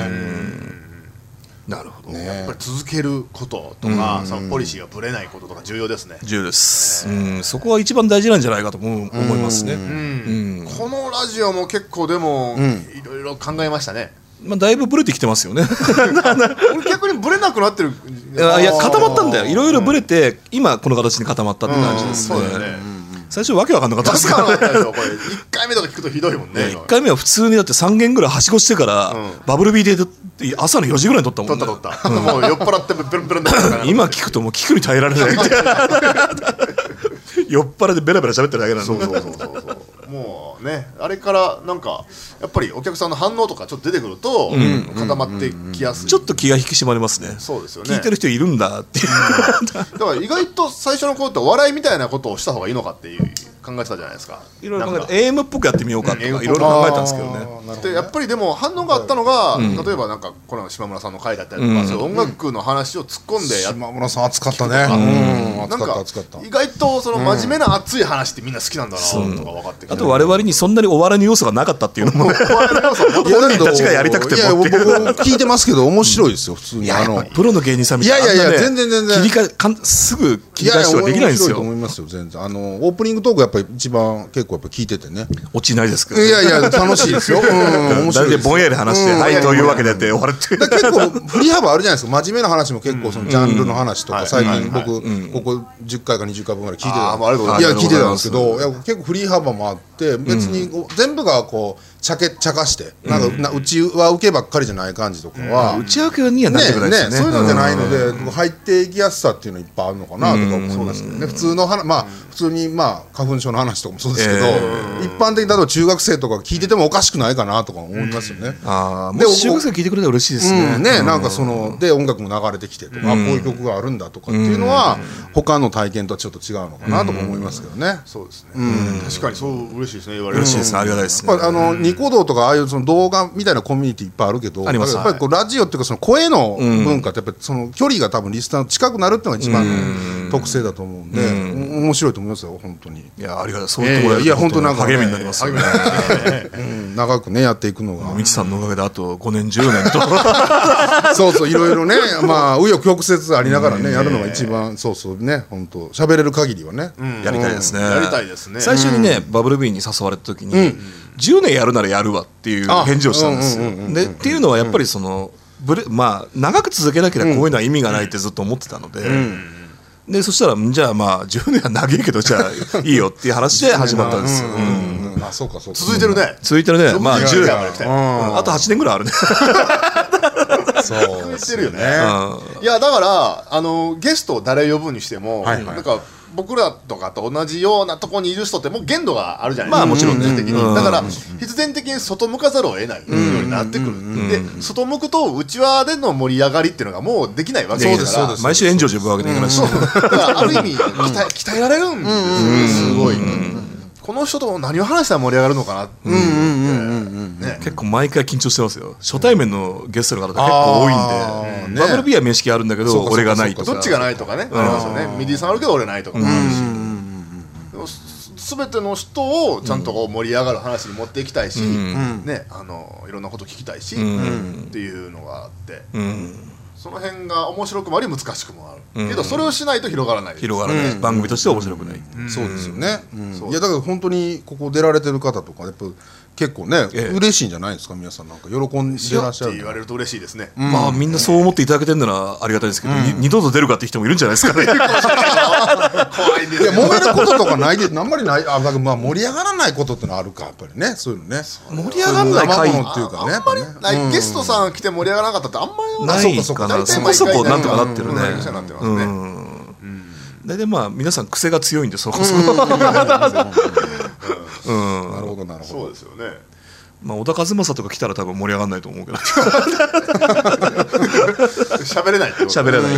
なるほど、ね、やっぱり続けることとか、うん、そのポリシーがぶれないこととか重要ですね。 重要です、えーうん、そこは一番大事なんじゃないかと思いますね。うんうん、このラジオも結構でも、うん、いろいろ考えましたね。 まあ、だいぶブレてきてますよね逆にブレなくなってる。 いや固まったんだよ。いろいろブレて、うん、今この形に固まったって感じですね。うん、そうだよね。 最初わけわかんなかったですからね。 これいっかいめとか聞くとひどいもんね。 いっかいめは普通にだってさん軒ぐらいはしごしてから、バブルビーで朝のよじぐらいに撮ったもんね。 撮った撮った。もう酔っ払ってベロベロになる。 今聞くともう聞くに耐えられない。酔っ払ってベラベラ喋ってるだけなの。 そうそうそうそう。もうね、あれからなんかやっぱりお客さんの反応とかちょっと出てくると固まってきやすい。 ちょっと気が引き締まりますね。 そうですよね。 聞いてる人いるんだっていう。 だから意外と最初の頃ってお笑いみたいなことをした方がいいのかっていう考えてたじゃないですか。 いろいろ考えて エーエム っぽくやってみようかとかいろいろ考えたんですけどね。 でやっぱりでも反応があったのが、例えばなんかこの島村さんの回だったりとか、そういう音楽の話を突っ込んでやっ島村さん熱かったね。 なんか意外とその真面目な熱い話ってみんな好きなんだなとか分かってきて。 あと我々にそんなにお笑いの要素がなかったっていうのも本人たちがやりたくても僕聞いてますけど面白いですよ普通に。あのプロの芸人さんみたいな。 いやいやいや全然全然切り替えかんすぐ切り返しはできないんですよ。 いやいや面白いと思いますよ全然。あのオープニングトークやっぱり一番結構やっぱ聞いててね。 落ちないですけど。 いやいや楽しいですよ。面白いです。 ぼんやり話してはいというわけでって終わるっていう。 結構振り幅あるじゃないですか。真面目な話も結構そのジャンルの話とか最近僕ここじゅっかいかにじゅっかいぶんぐらい聞いてた。いや聞いてたんですけど結構振り幅もあって別に全部がこう茶け茶化してなんかうちは受けばっかりじゃない感じとかはうちは受けにはなってくないですね。 そういうのじゃないので入っていきやすさっていうのいっぱいあるのかなとか思いますね。普通の話まあ普通にまあ花粉症の話とかもそうですけど一般的に例えば中学生とか聞いててもおかしくないかなとか思いますよね。 ああもし中学生聞いてくれたら嬉しいですね。 ねなんかそので音楽も流れてきてとかこういう曲があるんだとかっていうのは他の体験とはちょっと違うのかなとか思いますけどね。 そうですね。確かにそう嬉しいですね言われる。 嬉しいですねありがたいですね。 あのニコ動とかああいうその動画みたいなコミュニティいっぱいあるけどやっぱりこうラジオっていうかその声の文化ってやっぱりその距離が多分リスナーの近くなるっていうのが一番の特性だと思うんで面白いと思いますよ本当に。 いやありがとうそう言ってもらえるといや本当なんか励みになりますよね。 長くねやっていくのがみちさんのおかげであとごねんじゅうねんとそうそういろいろねまあ紆余曲折ありながらねやるのが一番そうそうね本当喋れる限りはねやりたいですね。 やりたいですね。 最初にねバブルビーに誘われた時にじゅうねんやるならやるわっていう返事をしたんですよ。でっていうのはやっぱりそのブレまあ長く続けなければこういうのは意味がないってずっと思ってたので。でそしたらじゃあまあじゅうねんは長いけどじゃあいいよっていう話で始まったんですよ。 あそうかそうか続いてるね。 続いてるね。まあじゅうあとはちねんぐらいあるね。 そう言ってるよね。いやだからあのゲストを誰呼ぶにしてもなんか僕らとかと同じようなところにいる人ってもう限度があるじゃないですか。まあもちろんね。的にだから必然的に外向かざるを得ないようになってくる。で外向くと内輪での盛り上がりっていうのがもうできないわけですから。 毎週援助呼ぶわけでいかないし。 だからある意味鍛えられるんですよすごい。この人と何を話したら盛り上がるのかなって結構毎回緊張してますよ。初対面のゲストの方結構多いんでバブルビーは面識あるんだけど俺がないとかどっちがないとかねありますよね。ミディさんあるけど俺ないとかもあるしでも全ての人をちゃんと盛り上がる話に持っていきたいしねあのいろんなこと聞きたいしっていうのがあってその辺が面白くもあり難しくもあるけどそれをしないと広がらない広がらない番組としては面白くない。 そうですよね。いやだから本当にここ出られてる方とかやっぱ結構ね嬉しいんじゃないですか皆さんなんか喜んでらっしゃるって言われると嬉しいですね。 まあみんなそう思っていただけてるならありがたいですけど二度と出るかって人もいるんじゃないですかね。 怖いですよ。 揉めることとかないであんまりないあだからまあ盛り上がらないことってのあるかやっぱりねそういうのね盛り上がらない回っていうかねあんまりないゲストさん来て盛り上がらなかったってあんまりないかな。そこそこなんとかなってるね。大体まあ皆さん癖が強いんでそこそこ。 なるほどなるほど。 そうですよね。 まあ小田和正とか来たら多分盛り上がらないと思うけど。 喋れない。 喋れない。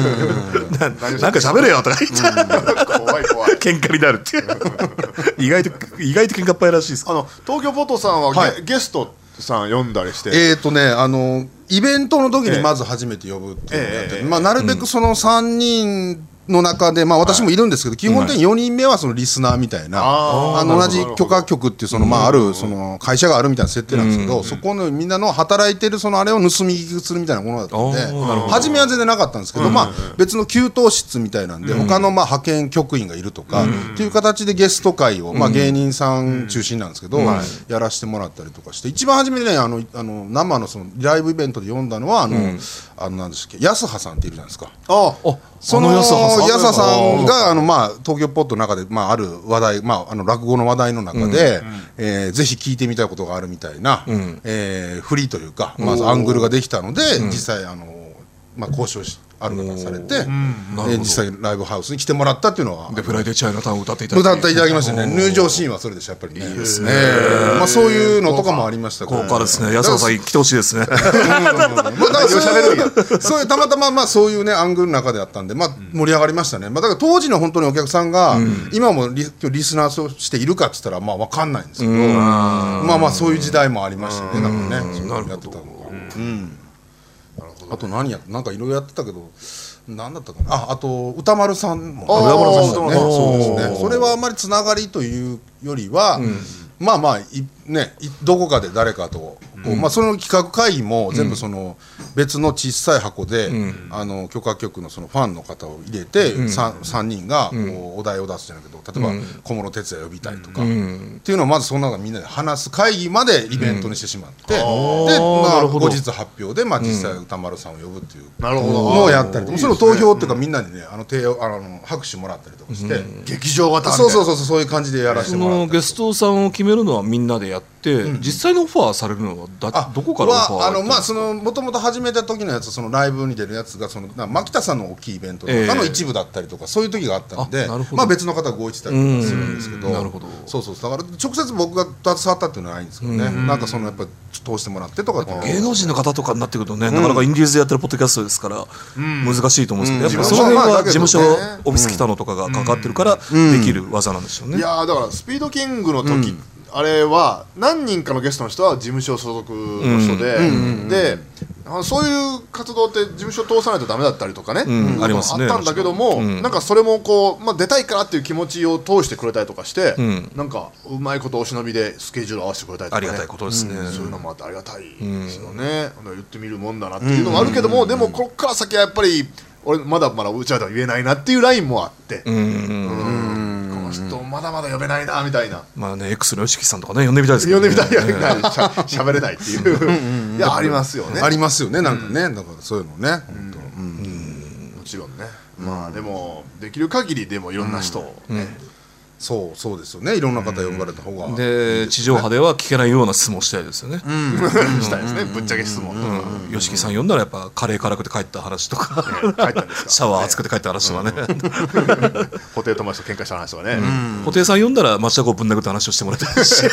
なんか喋れよとか言って怖い怖い喧嘩になるっていう意外と意外と喧嘩っぱいらしいです。 あの東京ポトさんはゲストさん呼んだりしてえっとねあのイベントの時にまず初めて呼ぶっていうのをやってまあなるべくそのさんにんの中でまあ私もいるんですけど基本的によにんめはそのリスナーみたいなあの同じ許可局っていうそのまああるその会社があるみたいな設定なんですけどそこのみんなの働いてるそのあれを盗み聞きするみたいなものだったんで初めは全然なかったんですけどまあ別の給湯室みたいなんで他のまあ派遣局員がいるとかっていう形でゲスト会をまあ芸人さん中心なんですけどやらせてもらったりとかして一番初めにねあのあの生のそのライブイベントで読んだのはあのあのなんですっけ安葉さんっているじゃないですか。 ああその安ささんがあの、まあ、東京ポッドの中で、まあ、ある話題、まあ、あの落語の話題の中で、うんえー、ぜひ聞いてみたいことがあるみたいな、うんえー、フリーというか、まずアングルができたので、うん、実際あの、まあ、交渉しある方されて、うんえー、実際ライブハウスに来てもらったっていうのはでフライデーチャイナタウンを歌っていただき歌っていただきましたね。入場シーンはそれでしたやっぱりね。いいですね、えーまあ、そういうのとかもありましたから、 豪華ですね。安田さん来てほしいですね。 そういうたまたままあそういうねアングルの中であったんで、まあ、盛り上がりましたね。まあ、だから当時の本当にお客さんが、うん、今も リ, リスナーとしているかって言ったらまあ分かんないんですけど、まあまあそういう時代もありましたね。なんかねそうやってたのが、うん、あと何やなんかいろいろやってたけど何だったかなああと歌丸さんも歌丸さんねそうですね。それはあんまりつながりというよりは、うん、まあまあいねどこかで誰かと、うんまあ、その企画会議も全部その別の小さい箱で、うん、あの許可局のそのファンの方を入れて、うん、3, さんにんがこうお題を出すじゃないけど例えば、うん、小室哲哉呼びたいとか、うん、っていうのをまずその中みんなで話す会議までイベントにしてしまって、うん、で、まあ、後日発表で、まあ、実際歌丸さんを呼ぶっていうのをやったりとか、その投票っていうかみんなにねあの手をあの拍手もらったりとかして、うん、 劇場型みたいなそうそうそうそういう感じでやらせてもらったりゲストさんを決めるのはみんなでやって、うん、実際のオファーされるのはだどこからオファーあのまあそのもともと始めた時のやつそのライブに出るやつがその牧田さんの大きいイベントとかの一部だったりとか、えー、そういう時があったのでまあ別の方が動いてたりとかするんですけど、 なるほどそうそうだから直接僕が携わったっていうのはないんですけどね、んなんかそのやっぱ通してもらってとか芸能人の方とかになってくるとね、うん、なかなかインディーズでやってるポッドキャストですから難しいと思うんですけど、やっぱその辺は事務所オフィス北野とかがかかってるからできる技なんでしょうね。 いやだからスピードキングの時、うんあれは何人かのゲストの人は事務所所属の人で、うん、でそういう活動って事務所通さないとダメだったりとかね、うん、ありますねあったんだけども、うん、なんかそれもこう、まあ、出たいからっていう気持ちを通してくれたりとかして、うん、なんかうまいことお忍びでスケジュール合わせてくれたりとか、ね、 ありがたいことですね、 うん、そういうのもあってありがたいですよね、うん、言ってみるもんだなっていうのもあるけども、でもこっから先はやっぱり俺まだまだうちらでは言えないなっていうラインもあって、うんうんまだまだ呼べないなみたいな、 まあね X の吉木さんとかね呼んでみたいですけど、 ね、呼んでみたいやしゃ喋れないっていういやありますよねありますよねなんかね、うん、だからそういうのね、うんうんうん、もちろんね、まあでもできる限りでもいろんな人をね、うんうんそうそうですよねいろんな方呼ばれた方が、 うん、で地上波では聞けないような質問したいですよね、 うん、したいですねぶっちゃけ質問、 うんうん、吉木さん呼んだらやっぱカレー辛くて帰った話とか、ね、帰ったんですかシャワー熱くて帰った話とかね、うん、 布袋友達と喧嘩した話とかね、 布袋さん呼んだら町田子ぶん殴った話をしてもらいたいし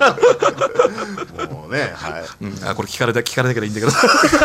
もうね、はいうん、あこれ聞かれた聞かれなきゃいいんだけど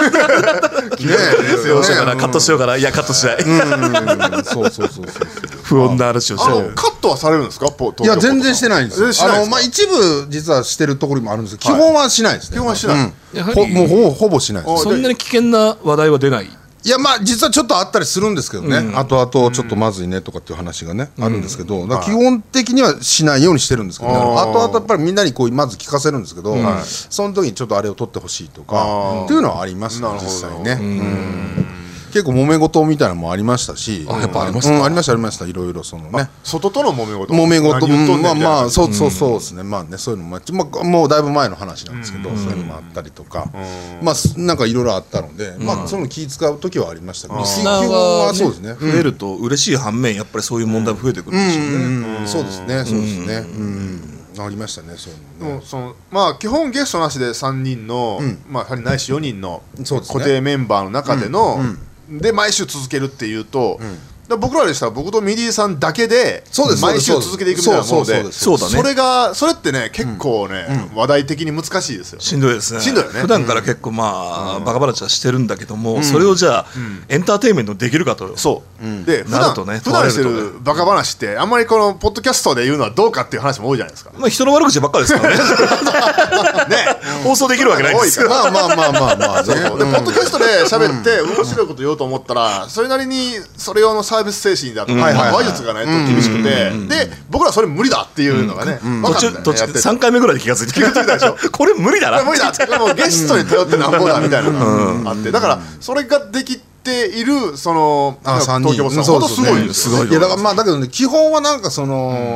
どうしようかなカットしようかないやカットしない、 うん、そうそうそうそう不穏な話をしてる。 カットはされるんですか？ いや全然してないんですよ。あのまあ一部実はしてるところもあるんですけど、基本はしないですね。 基本はしない。 うん、もうほぼほぼしないです。 そんなに危険な話題は出ない。 いやまあ実はちょっとあったりするんですけどね、うん、後々ちょっとまずいねとかっていう話がね、うん、あるんですけど、だから基本的にはしないようにしてるんですけど、ね、後々やっぱりみんなにこうまず聞かせるんですけど、うん、その時にちょっとあれを取ってほしいとかっていうのはありますね実際ね。うん結構揉め事みたいなのもありましたし、 あやっぱありました、 うん、ありましたありましたいろいろそのね外との揉め事揉め事まあまあそうそうそうですね、まあねそういうのも、まあ、もうだいぶ前の話なんですけど、うん、そういうのもあったりとか、うん、まあなんかいろいろあったので、うん、まあその気使う時はありましたけど、 リスナーがそうですね増えると嬉しい反面やっぱりそういう問題も増えてくるんでしょうね、 うんうん、そうですねそうですね、うんありましたねそういうのね。 でもそのまあ基本ゲストなしでさんにんの、うんまあやはりないしよにんの固定メンバーの中での、うんうんで毎週続けるっていうと、うん、僕らでしたら僕とミディさんだけで毎週続けていくみたいなものでそれがそれってね結構ね、うん、話題的に難しいですよ。 しんどいですね。 しんどいよね。 普段から結構まあ、うん、バカ話はしてるんだけども、うん、それをじゃあ、うん、エンターテインメントできるかとそう、うん、 で普段なるとね普段してるバカ話ってあんまりこのポッドキャストで言うのはどうかっていう話も多いじゃないですか。 まあ人の悪口ばっかりですからね。ね放送できるわけないんですよ。 まあまあまあまあまあね。 でポッドキャストで喋って面白いこと言おうと思ったらそれなりにそれ用のサービス精神だとか話術がないと厳しくてで僕らそれ無理だっていうのがね途中途中さんかいめぐらいで気がついて気がついたでしょ。これ無理だな無理だってもうゲストに頼ってなんぼだみたいなのがあってだからそれができているその東京さんほんとすごいですよね。 いやだからまあだけどね基本はなんかその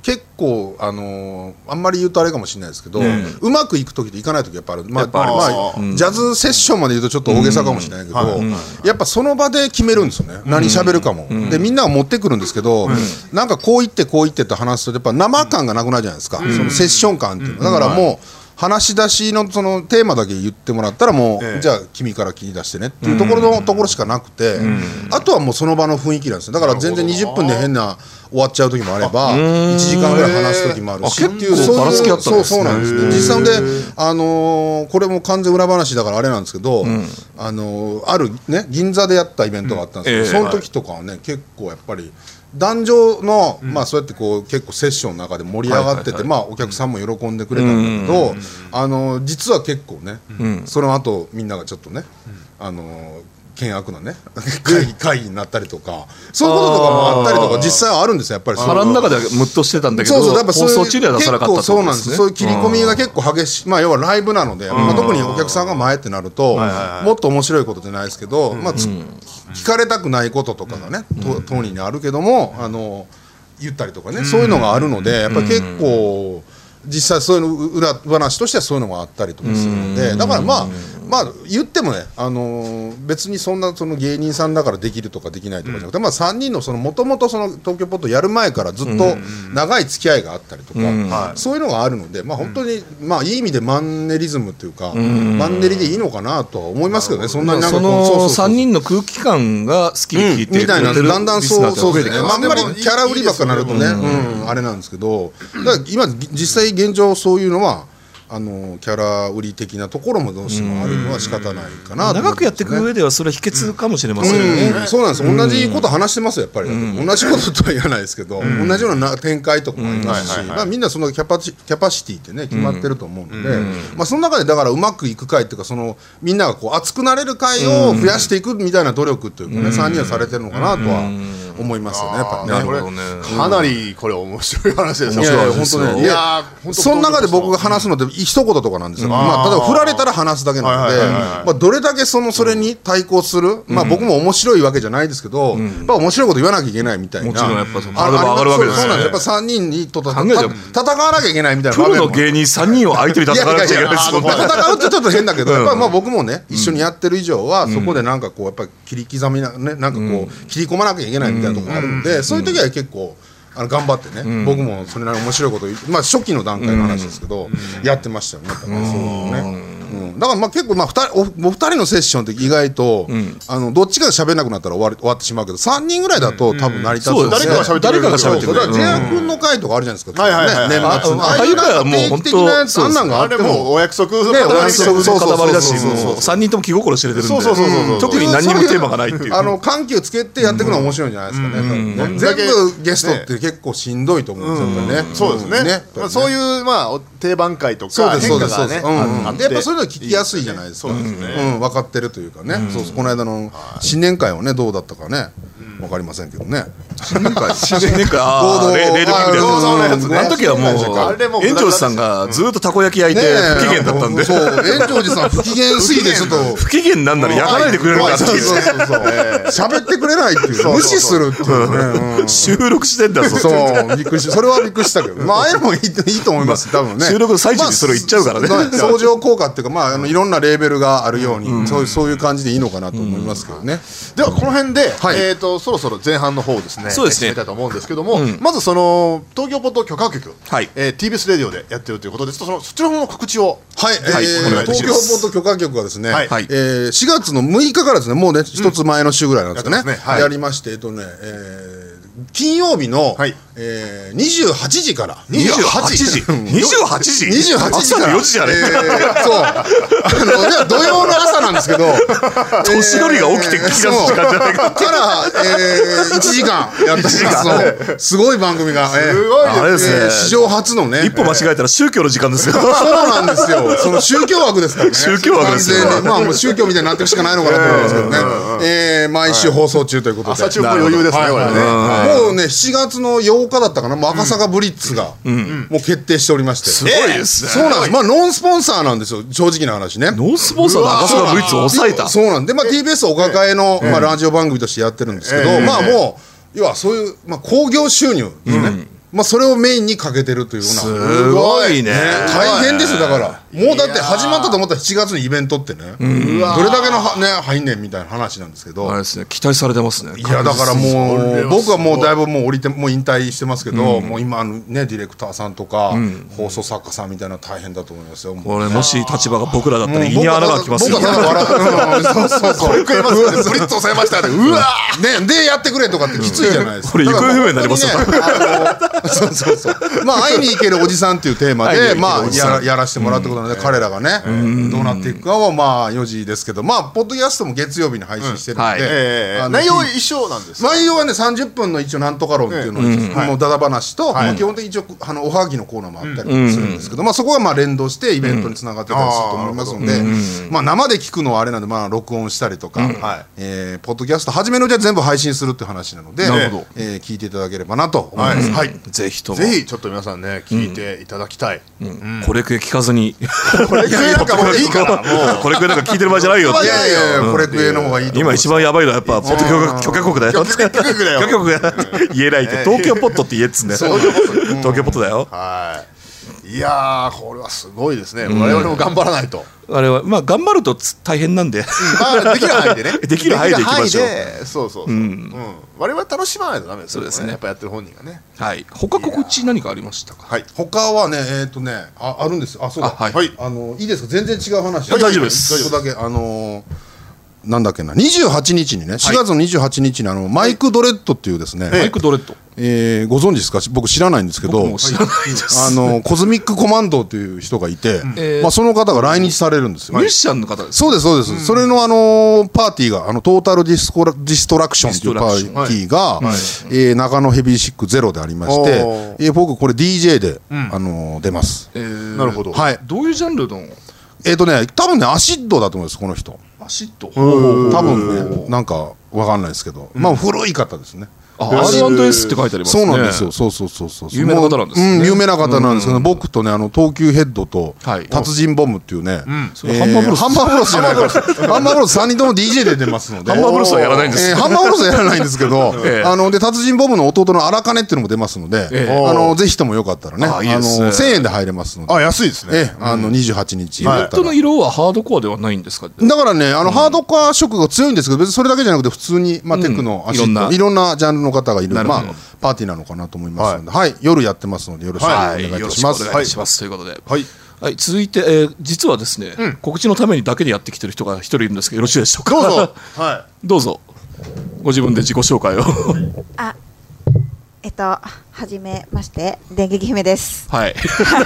結構あのー、あんまり言うとあれかもしれないですけど、うん、うまくいく時といかない時やっぱある、まあ、まあ、うん、ジャズセッションまで言うとちょっと大げさかもしれないけど、うん、やっぱその場で決めるんですよね、うん、何喋るかも、うん、でみんなが持ってくるんですけど、うん、なんかこう言ってこう言ってって話すとやっぱ生感がなくなるじゃないですか、うん、そのセッション感っていうのだからもう、うん話し出しのそのテーマだけ言ってもらったらもう、ええ、じゃあ君から切り出してねっていうところのところしかなくて、うん、あとはもうその場の雰囲気なんですよ。だから全然にじゅっぷんで変な終わっちゃう時もあればいちじかんぐらい話す時もあるしっていうそういうそうそうなんですね。実際であのー、これも完全裏話だからあれなんですけど、うん、あのー、あるね銀座でやったイベントがあったんですけど、うんええ、その時とかはね結構やっぱり男女の、まあそうやってこう結構セッションの中で盛り上がってて、まあお客さんも喜んでくれたんだけど、あの実は結構ね、その後みんながちょっとね、あの険悪なね会議会議になったりとか、そういうこととかもあったりとか実際はあるんですよやっぱり。 腹の中ではムッとしてたんだけど、放送中には出さなかったってことですね。そうなんです。そういう切り込みが結構激しい、まあ要はライブなので、まあ特にお客さんが前ってなるともっと面白いことじゃないですけど、まあ聞かれたくないこととかがね当人にあるけどもあの言ったりとかね、そういうのがあるのでやっぱり結構実際そういうの裏話としてはそういうのもあったりとかするので、だからまあまあ言ってもね、あのー、別にそんなその芸人さんだからできるとかできないとかじゃなくて、まあさんにんのそのもともとその東京ポッドやる前からずっと長い付き合いがあったりとか、そういうのがあるので、まあ本当にまあいい意味でマンネリズムというか、マンネリでいいのかなとは思いますけどね。そんなになんかそのさんにんの空気感が好きに聞いてみたいな、だんだんそうそうですね。あんまりキャラ売りばっかなるとね、うんあれなんですけど、だから今実際現状そういうのはあのキャラ売り的なところもどうしてもあるのは仕方ないかなと、ね、 長くやっていく上ではそれは秘訣かもしれませんよね、 うんうん、そうなんです。同じこと話してますよやっぱり、うん、同じこととは言わないですけど、うん、同じような展開とかもありますし、まあ、みんなそのキャパチ、キャパシティってね決まってると思うので、うんまあ、その中でだからうまくいく回っていうかそのみんながこう熱くなれる回を増やしていくみたいな努力というかね、うん、さんにんはされてるのかなとは思いますよねやっぱりね。 これかなりこれ面白い話ですよ。 いやいや本当ね。いやその中で僕が話すのって一言とかなんですよ。まあ例えば振られたら話すだけなので、まあどれだけそのそれに対抗する、まあ僕も面白いわけじゃないですけど、やっぱ面白いこと言わなきゃいけないみたいな。 もちろんやっぱそのハードルが上がるわけですね。 そうなんです。やっぱさんにんにと戦わなきゃいけないみたいな。 プロの芸人さんにんを相手に戦わなきゃいけない。 戦うってちょっと変だけど、やっぱまあ僕もね一緒にやってる以上はそこでなんかこうやっぱ切り刻みなねなんかこう切り込まなきゃいけないみたいなところがあるんで。そういう時は結構あの頑張ってね、うん、僕もそれなりに面白いこと言う、まあ初期の段階の話ですけど、うん、やってましたよね。やっぱねそうね。うん、だからまあ結構まあふたりおお二人のセッションって意外と、うん、あのどっちかが喋らなくなったら終わり終わってしまうけどさんにんぐらいだと多分成り立つ、うんうん、 誰かが喋ってくれる。誰かが喋ってくれる。 ジェア君の回とかあるじゃないですか。 はいはいはい。 年末のああいう回はもう本当あんなんがあってもお約束の塊だし、さんにんとも気心知れてるんで、特に何にもテーマがないっていう。 あの緩急つけてやっていくのは面白いんじゃないですかね。全部ゲストって結構しんどいと思うんですよね。 そうですね。そういうまあ定番回とか変化がねあって、 やっぱそういうの聞きやすいじゃないですか。うん、分かってるというかね、うん、そうこの間の新年会はねどうだったかね、うん、分かりませんけどね。 新年会新年会ああレードみたいなやつね。あの時はもう園長寺さんがずっとたこ焼き焼いて不機嫌だったんで、 そう園長寺さん不機嫌すぎてちょっと不機嫌なんなら焼かないでくれるかっていう、 喋ってくれないっていう無視するっていうね。 収録してんだぞ。 そうびっくりしそれはびっくりしたけど、まああれもいいと思います多分ね。 収録の最中にそれ言っちゃうからね。 相乗効果っていうかまああのいろんなレーベルがあるように、うん、そういうそういう感じでいいのかなと思いますけどね。 ではこの辺で、はい、えーとそろそろ前半の方ですね。 そうですね。 やりたいと思うんですけども、うん、まずその東京ポッド許可局、はいえー、ティービーエス レディオでやってるということですと、そのそちらの告知をはい、はいえー、東京ポッド許可局はですね、はいえー、しがつのむいかからですね、もうね一つ前の週ぐらいなんですかね、うん や, ねはい、やりましてえっとね、えー金曜日の、はいえー、にじゅうはちじからにじゅうはちじにじゅうはちじにじゅうはちじから朝のよじじゃね、 えー、そうあの土曜の朝なんですけど年寄りが起きて聞き出す時間じゃないかから、えー、いちじかんやったしますすごい番組が、えー、 すごいあれですね、えー、 史上初のね一歩間違えたら宗教の時間ですよ。 そうなんですよ。その宗教枠ですからね。 宗教枠ですよ、 ね、まあもう宗教みたいになってるしかないのかなと思いますけどね、えー、毎週放送中ということで、 朝中も余裕ですね、これね、 もうねしがつのようかだったかな、もう赤坂ブリッツがもう決定しておりまして、 すごいですね。 そうなんです。まあノンスポンサーなんですよ、正直な話ね。 ノンスポンサーの赤坂ブリッツを抑えた。 そうなんで、まあ ティービーエス お抱えのまあラジオ番組としてやってるんですけど、まあもう要はそういうまあ興行収入ですね。 まあそれをメインにかけてるというような。 すごいね。 大変ですよだから。もうだって始まったと思ったらしちがつにイベントってね。どれだけのね入んねんみたいな話なんですけど。 あれですね。期待されてますね。 いやだからもう僕はもうだいぶもう降りてもう引退してますけど、もう今ねディレクターさんとか放送作家さんみたいな大変だと思いますよ。 これもし立場が僕らだったら胃に穴がきますよ。 僕は笑う。そうそうそう。 これ食えますよね。ブリッツ抑えましたね。うわねでやってくれとかってきついじゃないですか。 これ行方不明になりますよ。 そうそうそう。まあ会いに行けるおじさんっていうテーマでまあややらせてもらったことなので彼らがねどうなっていくかはまあよじですけど、まあポッドキャストも月曜日に配信してるんで内容一緒なんです。 内容はねさんじゅっぷんの一応なんとか論っていうのをもうダダ話と基本的に一応あのおはぎのコーナーもあったりするんですけど、まあそこがまあ連動してイベントにつながってたりすると思いますので、まあ生で聞くのはあれなんでまあ録音したりとかえポッドキャスト初めのうちは全部配信するっていう話なので聞いていただければなと思います。 はい、 ぜひともぜひちょっと皆さんね聞いていただきたい。 これくえ聞かずにこれくえなんかもういいからもうこれくえなんか聞いてる場合じゃないよって。 いやいやこれくえの方がいいと思います。 今一番やばいのはやっぱポッド許可国だよ。許可国だよ。言えないって東京ポットって言えっつんね。東京ポットだよ。 はい。いやーこれはすごいですね。我々も頑張らないと。 あれはまあ頑張ると大変なんで、 まあできる範囲でね。 できる範囲でいきましょう。 そうそうそう。我々楽しまないとダメですよね。そうですね。やっぱやってる本人がね。 はい。他告知何かありましたか。 はい。他はねえっとねああるんです。あそうだ。はい。あのいいですか全然違う話。 大丈夫です。 一個だけあのなんだっけなにじゅうはちにちにねしがつのにじゅうはちにちにあのマイク・ドレッドっていうですねマイク・ドレッドえー、ご存知ですか。僕知らないんですけどあのコズミックコマンドという人がいて、うんまあ、その方が来日されるんですよ。 ミュージシャンの方です。 そうですそうです、うん、それの、あのー、パーティーがあのトータルディスコラディストラクションというパーティーが、はいはいえー、中野ヘビーシックゼロでありまして、えー、僕これ ディージェー で、うんあのー、出ます、 えー、なるほど、 はい、 どういうジャンルのえっ、ー、とね多分ねアシッドだと思いますこの人。 アシッド多分ねなんかわかんないですけど、うん、まあ古い方ですね。 アールアンドエス って書いてありますね。 そうなんですよ。そうそうそうそう。 有名な方なんですね。 うん、有名な方なんですけど、僕とねあの東急ヘッドと達人ボムっていうね、ハンマーブロスハンマーブロスじゃないか。ハンマーブロスさんにんとも ディージェー で出ますので。 ハンマーブロスはやらないんです。 ハンマーブロスはやらないんですけど、あので達人ボムの弟の荒金っていうのも出ますので、あのぜひともよかったらね、あのせんえんで入れますので。 あ安いですね。 あのにじゅうはちにち。 イベントの色はハードコアではないんですか。 だからねあのハードコア色が強いんですけど別にそれだけじゃなくて普通にまあテクノアシッドいろんなジャンルの方がいるまあパーティーなのかなと思いますので、はい、夜やってますのでよろしくお願いいたします。 お願いしますということで、はいはい、続いて、えー、実はですね、うん、告知のためにだけでやってきてる人が一人いるんですけどよろしいでしょうか。 どうぞ、はい、 どうぞご自分で自己紹介を。 あえっとはじめまして電撃姫です。 はい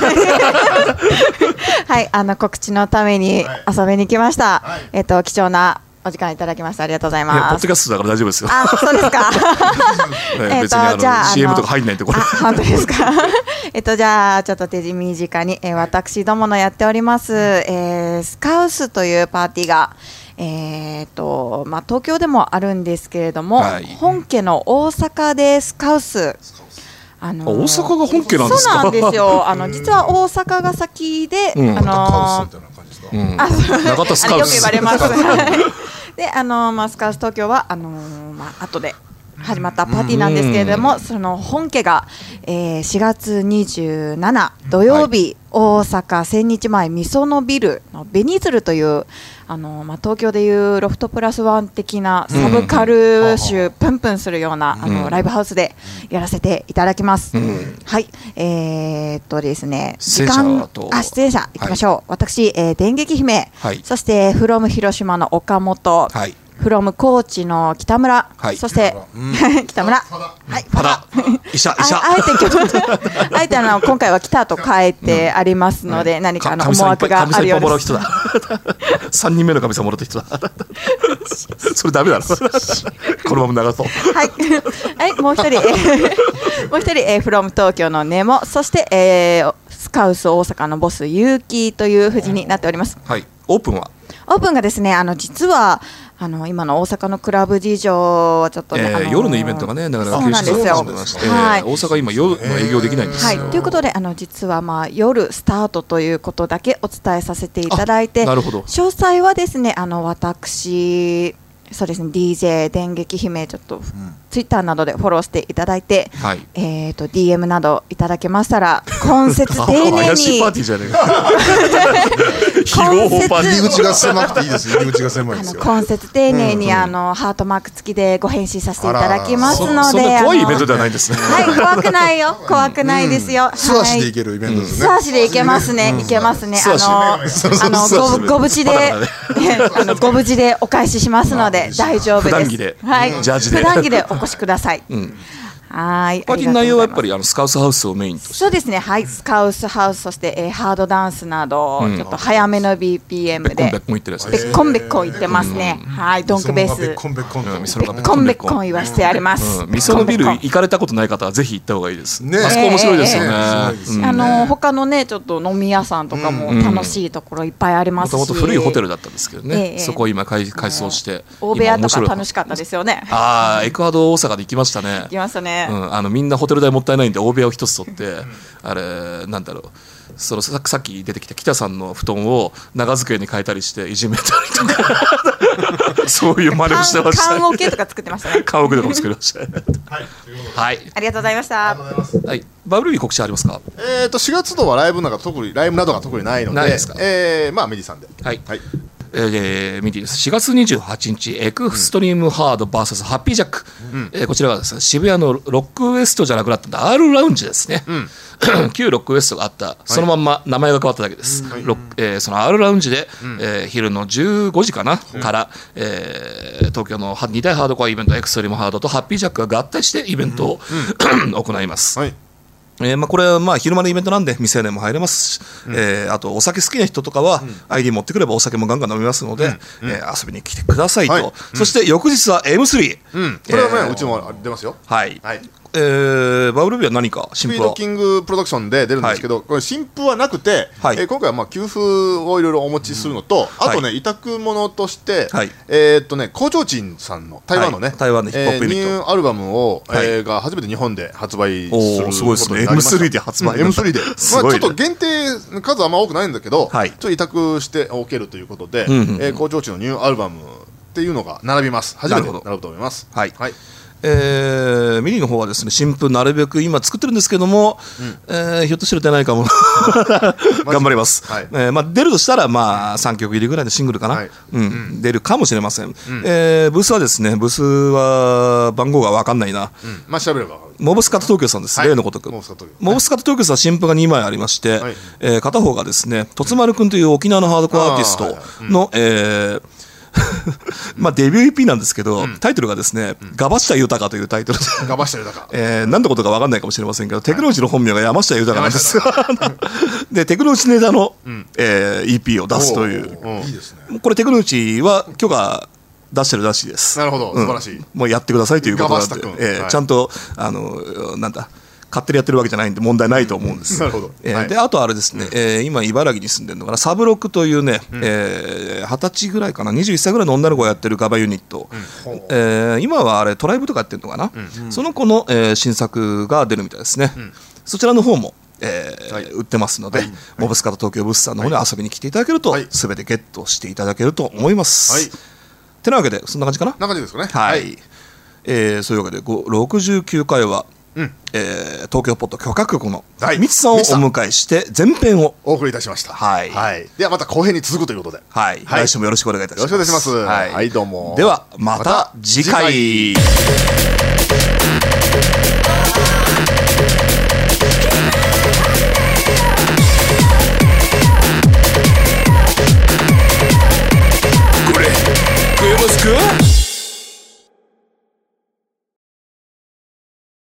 はいあの告知のために遊びに来ました、はい、えっと貴重なお時間いただきましてありがとうございます。 ポッドキャストだから大丈夫ですよ。 あ、そうですか。 えっとじゃあ シーエム とか入んないところ。 本当ですか。えっとじゃあちょっと手短に、えー、私どものやっております、えー、スカウスというパーティーが。えーとまあ、東京でもあるんですけれども、はい、本家の大阪でスカウス、 あのー、大阪が本家なんですか。 そうなんですよ。あの実は大阪が先で、うん、あのーうん、あ中田スカウスよく言われます。であのーまあ、スカウス東京はあのーまあ後で始まったパーティーなんですけれども、その本家が、えー、しがつにじゅうしちにち土曜日、はい、大阪千日前みそのビルのベニズルというあの、まあ、東京でいうロフトプラスワン的なサブカル集プンプンするような、うん、あのライブハウスでやらせていただきます、うん、はいえー、っとですね時間あ出演者いきましょう、はい、私、えー、電撃姫、はい、そしてフロム広島の岡本、はいフロム高知の北村、はい、そして、うん、北村、はい、 パダ、医者、医者、 あえて今日、あえてあの今回は北と書いてありますので、うん、何かあの思惑があるようです。 三人目の神様もらった人だ。それダメだろ。このまま流そう。 はい、はい、もう一人、もう一人、えー、フロム東京のネモ、そして、えー、スカウス大阪のボスユーキーという布陣になっております。 はい、オープンは。 オープンがですね、あの実はあの今の大阪のクラブ事情はちょっとね、 えーあのー、 夜のイベントがね、だからそうなんですよ。 はい、大阪今夜の営業できないんですよ。 はい、ということであの実はまあ夜スタートということだけお伝えさせていただいて、 なるほど。 詳細はですねあの私そうですね ディージェー 電撃姫ちょっと、うん、ツイッターなどでフォローしていただいて、はい、えーと ディーエム などいただけましたら今節丁寧に怪しいパーティーじゃねえか入り口が狭くていいです入り口が狭いですよ今節丁寧に、うんうん、あのハートマーク付きでご返信させていただきますのでそんな怖いイベントではないですねはい怖くないよ怖くないですよ、うん、 素足でいけるイベントですね素足でいけますね、うん、いけますねあのあのご無事であのご無事でお返ししますので大丈夫です。 普段着で、 はい、 ジャージで普段着でお越しください。うん、はい。 パーティー内容はやっぱりあのスカウスハウスをメインとして。 そうですね。はい、スカウスハウスそして、えー、ハードダンスなど、うん、ちょっと早めの ビーピーエム で。 べっこんべっこん言ってるやつ。 べっこんべっこん言ってますね。うん、はい、ドンクベース。べっこんべっこんべっこんべっこん言わせてあります。 みそのビル行かれたことない方はぜひ行った方がいいです。ね、あそこ面白いですよね。 あの他のねちょっと飲み屋さんとかも楽しいところいっぱいありますし。 もともと古いホテルだったんですけどね。そこを今改装して。 大部屋とか楽しかったですよね。 ああ、エクアド大阪で行きましたね。 行きましたね。 あのみんなホテル代もったいないんで大部屋を一つ取ってあれなんだろうそのさっき出てきた北さんの布団を長机に変えたりしていじめたりとかそういう真似をしてました。 缶桶とか作ってましたね。 缶桶とかも作りましたねはい、はい、ありがとうございました。 はい、バブルビー告知ありますか？ えーとしがつ度はライブなんか特にライブなどが特にないのでないですか？ えー、まあメディさんではい、はいえー、見ていいです。しがつにじゅうはちにちエクストリームハード ブイエス ハッピージャック、うんえー、こちらはですね渋谷のロックウエストじゃなくなったんだ R ラウンジですね、うん、旧ロックウエストがあったそのまんま名前が変わっただけです、はいロッえー、その R ラウンジで、うんえー、昼のじゅうごじかな、うん、から、えー、東京のに大ハードコアイベントエクストリームハードとハッピージャックが合体してイベントを、うんうん、行います、はいえーまあ、これはまあ昼間のイベントなんで未成年も入れますし、うんえー、あとお酒好きな人とかは アイディー 持ってくればお酒もガンガン飲みますので、うんうんえー、遊びに来てくださいと、はい、そして翌日は エムスリー、 うん、これはね、えー、うちも出ますよはい、はいえー、バブルビーは何か新譜はスピードキングプロダクションで出るんですけど、はい、これ新譜はなくて、はいえー、今回はまあ給付をいろいろお持ちするのと、うん、あとね、はい、委託物として、はいえーっとね、工場賃さんの台湾のね、はい、 台湾のヒップホップユニット、 えー、ニューアルバムを、はいえー、が初めて日本で発売するすごいですね エムスリー で発売、 うん、エムスリー で、まあ、ちょっと限定数あんま多くないんだけど、はい、ちょっと委託しておけるということで、うんうんうんえー、工場賃のニューアルバムっていうのが並びます初めて並ぶと思いますはい、はいえー、ミニの方はですね新譜なるべく今作ってるんですけども、うんえー、ひょっとして出ないかも頑張ります、はいえーまあ、出るとしたら、まあ、さんきょく入りぐらいのシングルかな、はいうんうん、出るかもしれません、うんえー、ブースはですねブースは番号が分かんないな、 うんまあ、調べれば分かるモブスカット東京さんです、はい、例のごとくモブスカット東京さん新譜がにまいありまして、はいえー、片方がですねとつまるくんという沖縄のハードコアアーティストの、うんえーまあデビュー イーピー なんですけど、うん、タイトルがですね、うん、ガバシタ豊というタイトルでガバシタ豊、 えー、何のことか分かんないかもしれませんけど、はい、テクノロジーの本名が山下豊なんですでテクノロジーネタの、うんえー、イーピー を出すといういいですね。 これテクノロジーは許可出してるらしいです。 なるほど、素晴らしい、 うん、もうやってくださいということなんで、えーはい、 ちゃんとあのなんだ勝手にやってるわけじゃないんで問題ないと思うんです。 なるほど。 えーはい、であとあれですね、うんえー、今茨城に住んでるのかなサブロックというね、うんえー、はたちぐらいかなにじゅういっさいぐらいの女の子がやってるガバユニット、うんえー、今はあれトライブとかやってるのかな、うん、その子の、えー、新作が出るみたいですね、うん、そちらの方もえーはい、売ってますので、はいはい、モブスカット東京ブースさんの方に遊びに来ていただけると、はい、全てゲットしていただけると思います、はい、てなわけでそんな感じかなな感じですかねはい、はいえー、そういうわけでろくじゅうきゅうかいはうんえー、東京ポッド許可局のミツさんをお迎えして前編をお送りいたしました、 はいはい、ではまた後編に続くということで、 はいはい、来週もよろしくお願いいたします。 よろしくお願いします、はい、はい、どうもではまた次回、また次回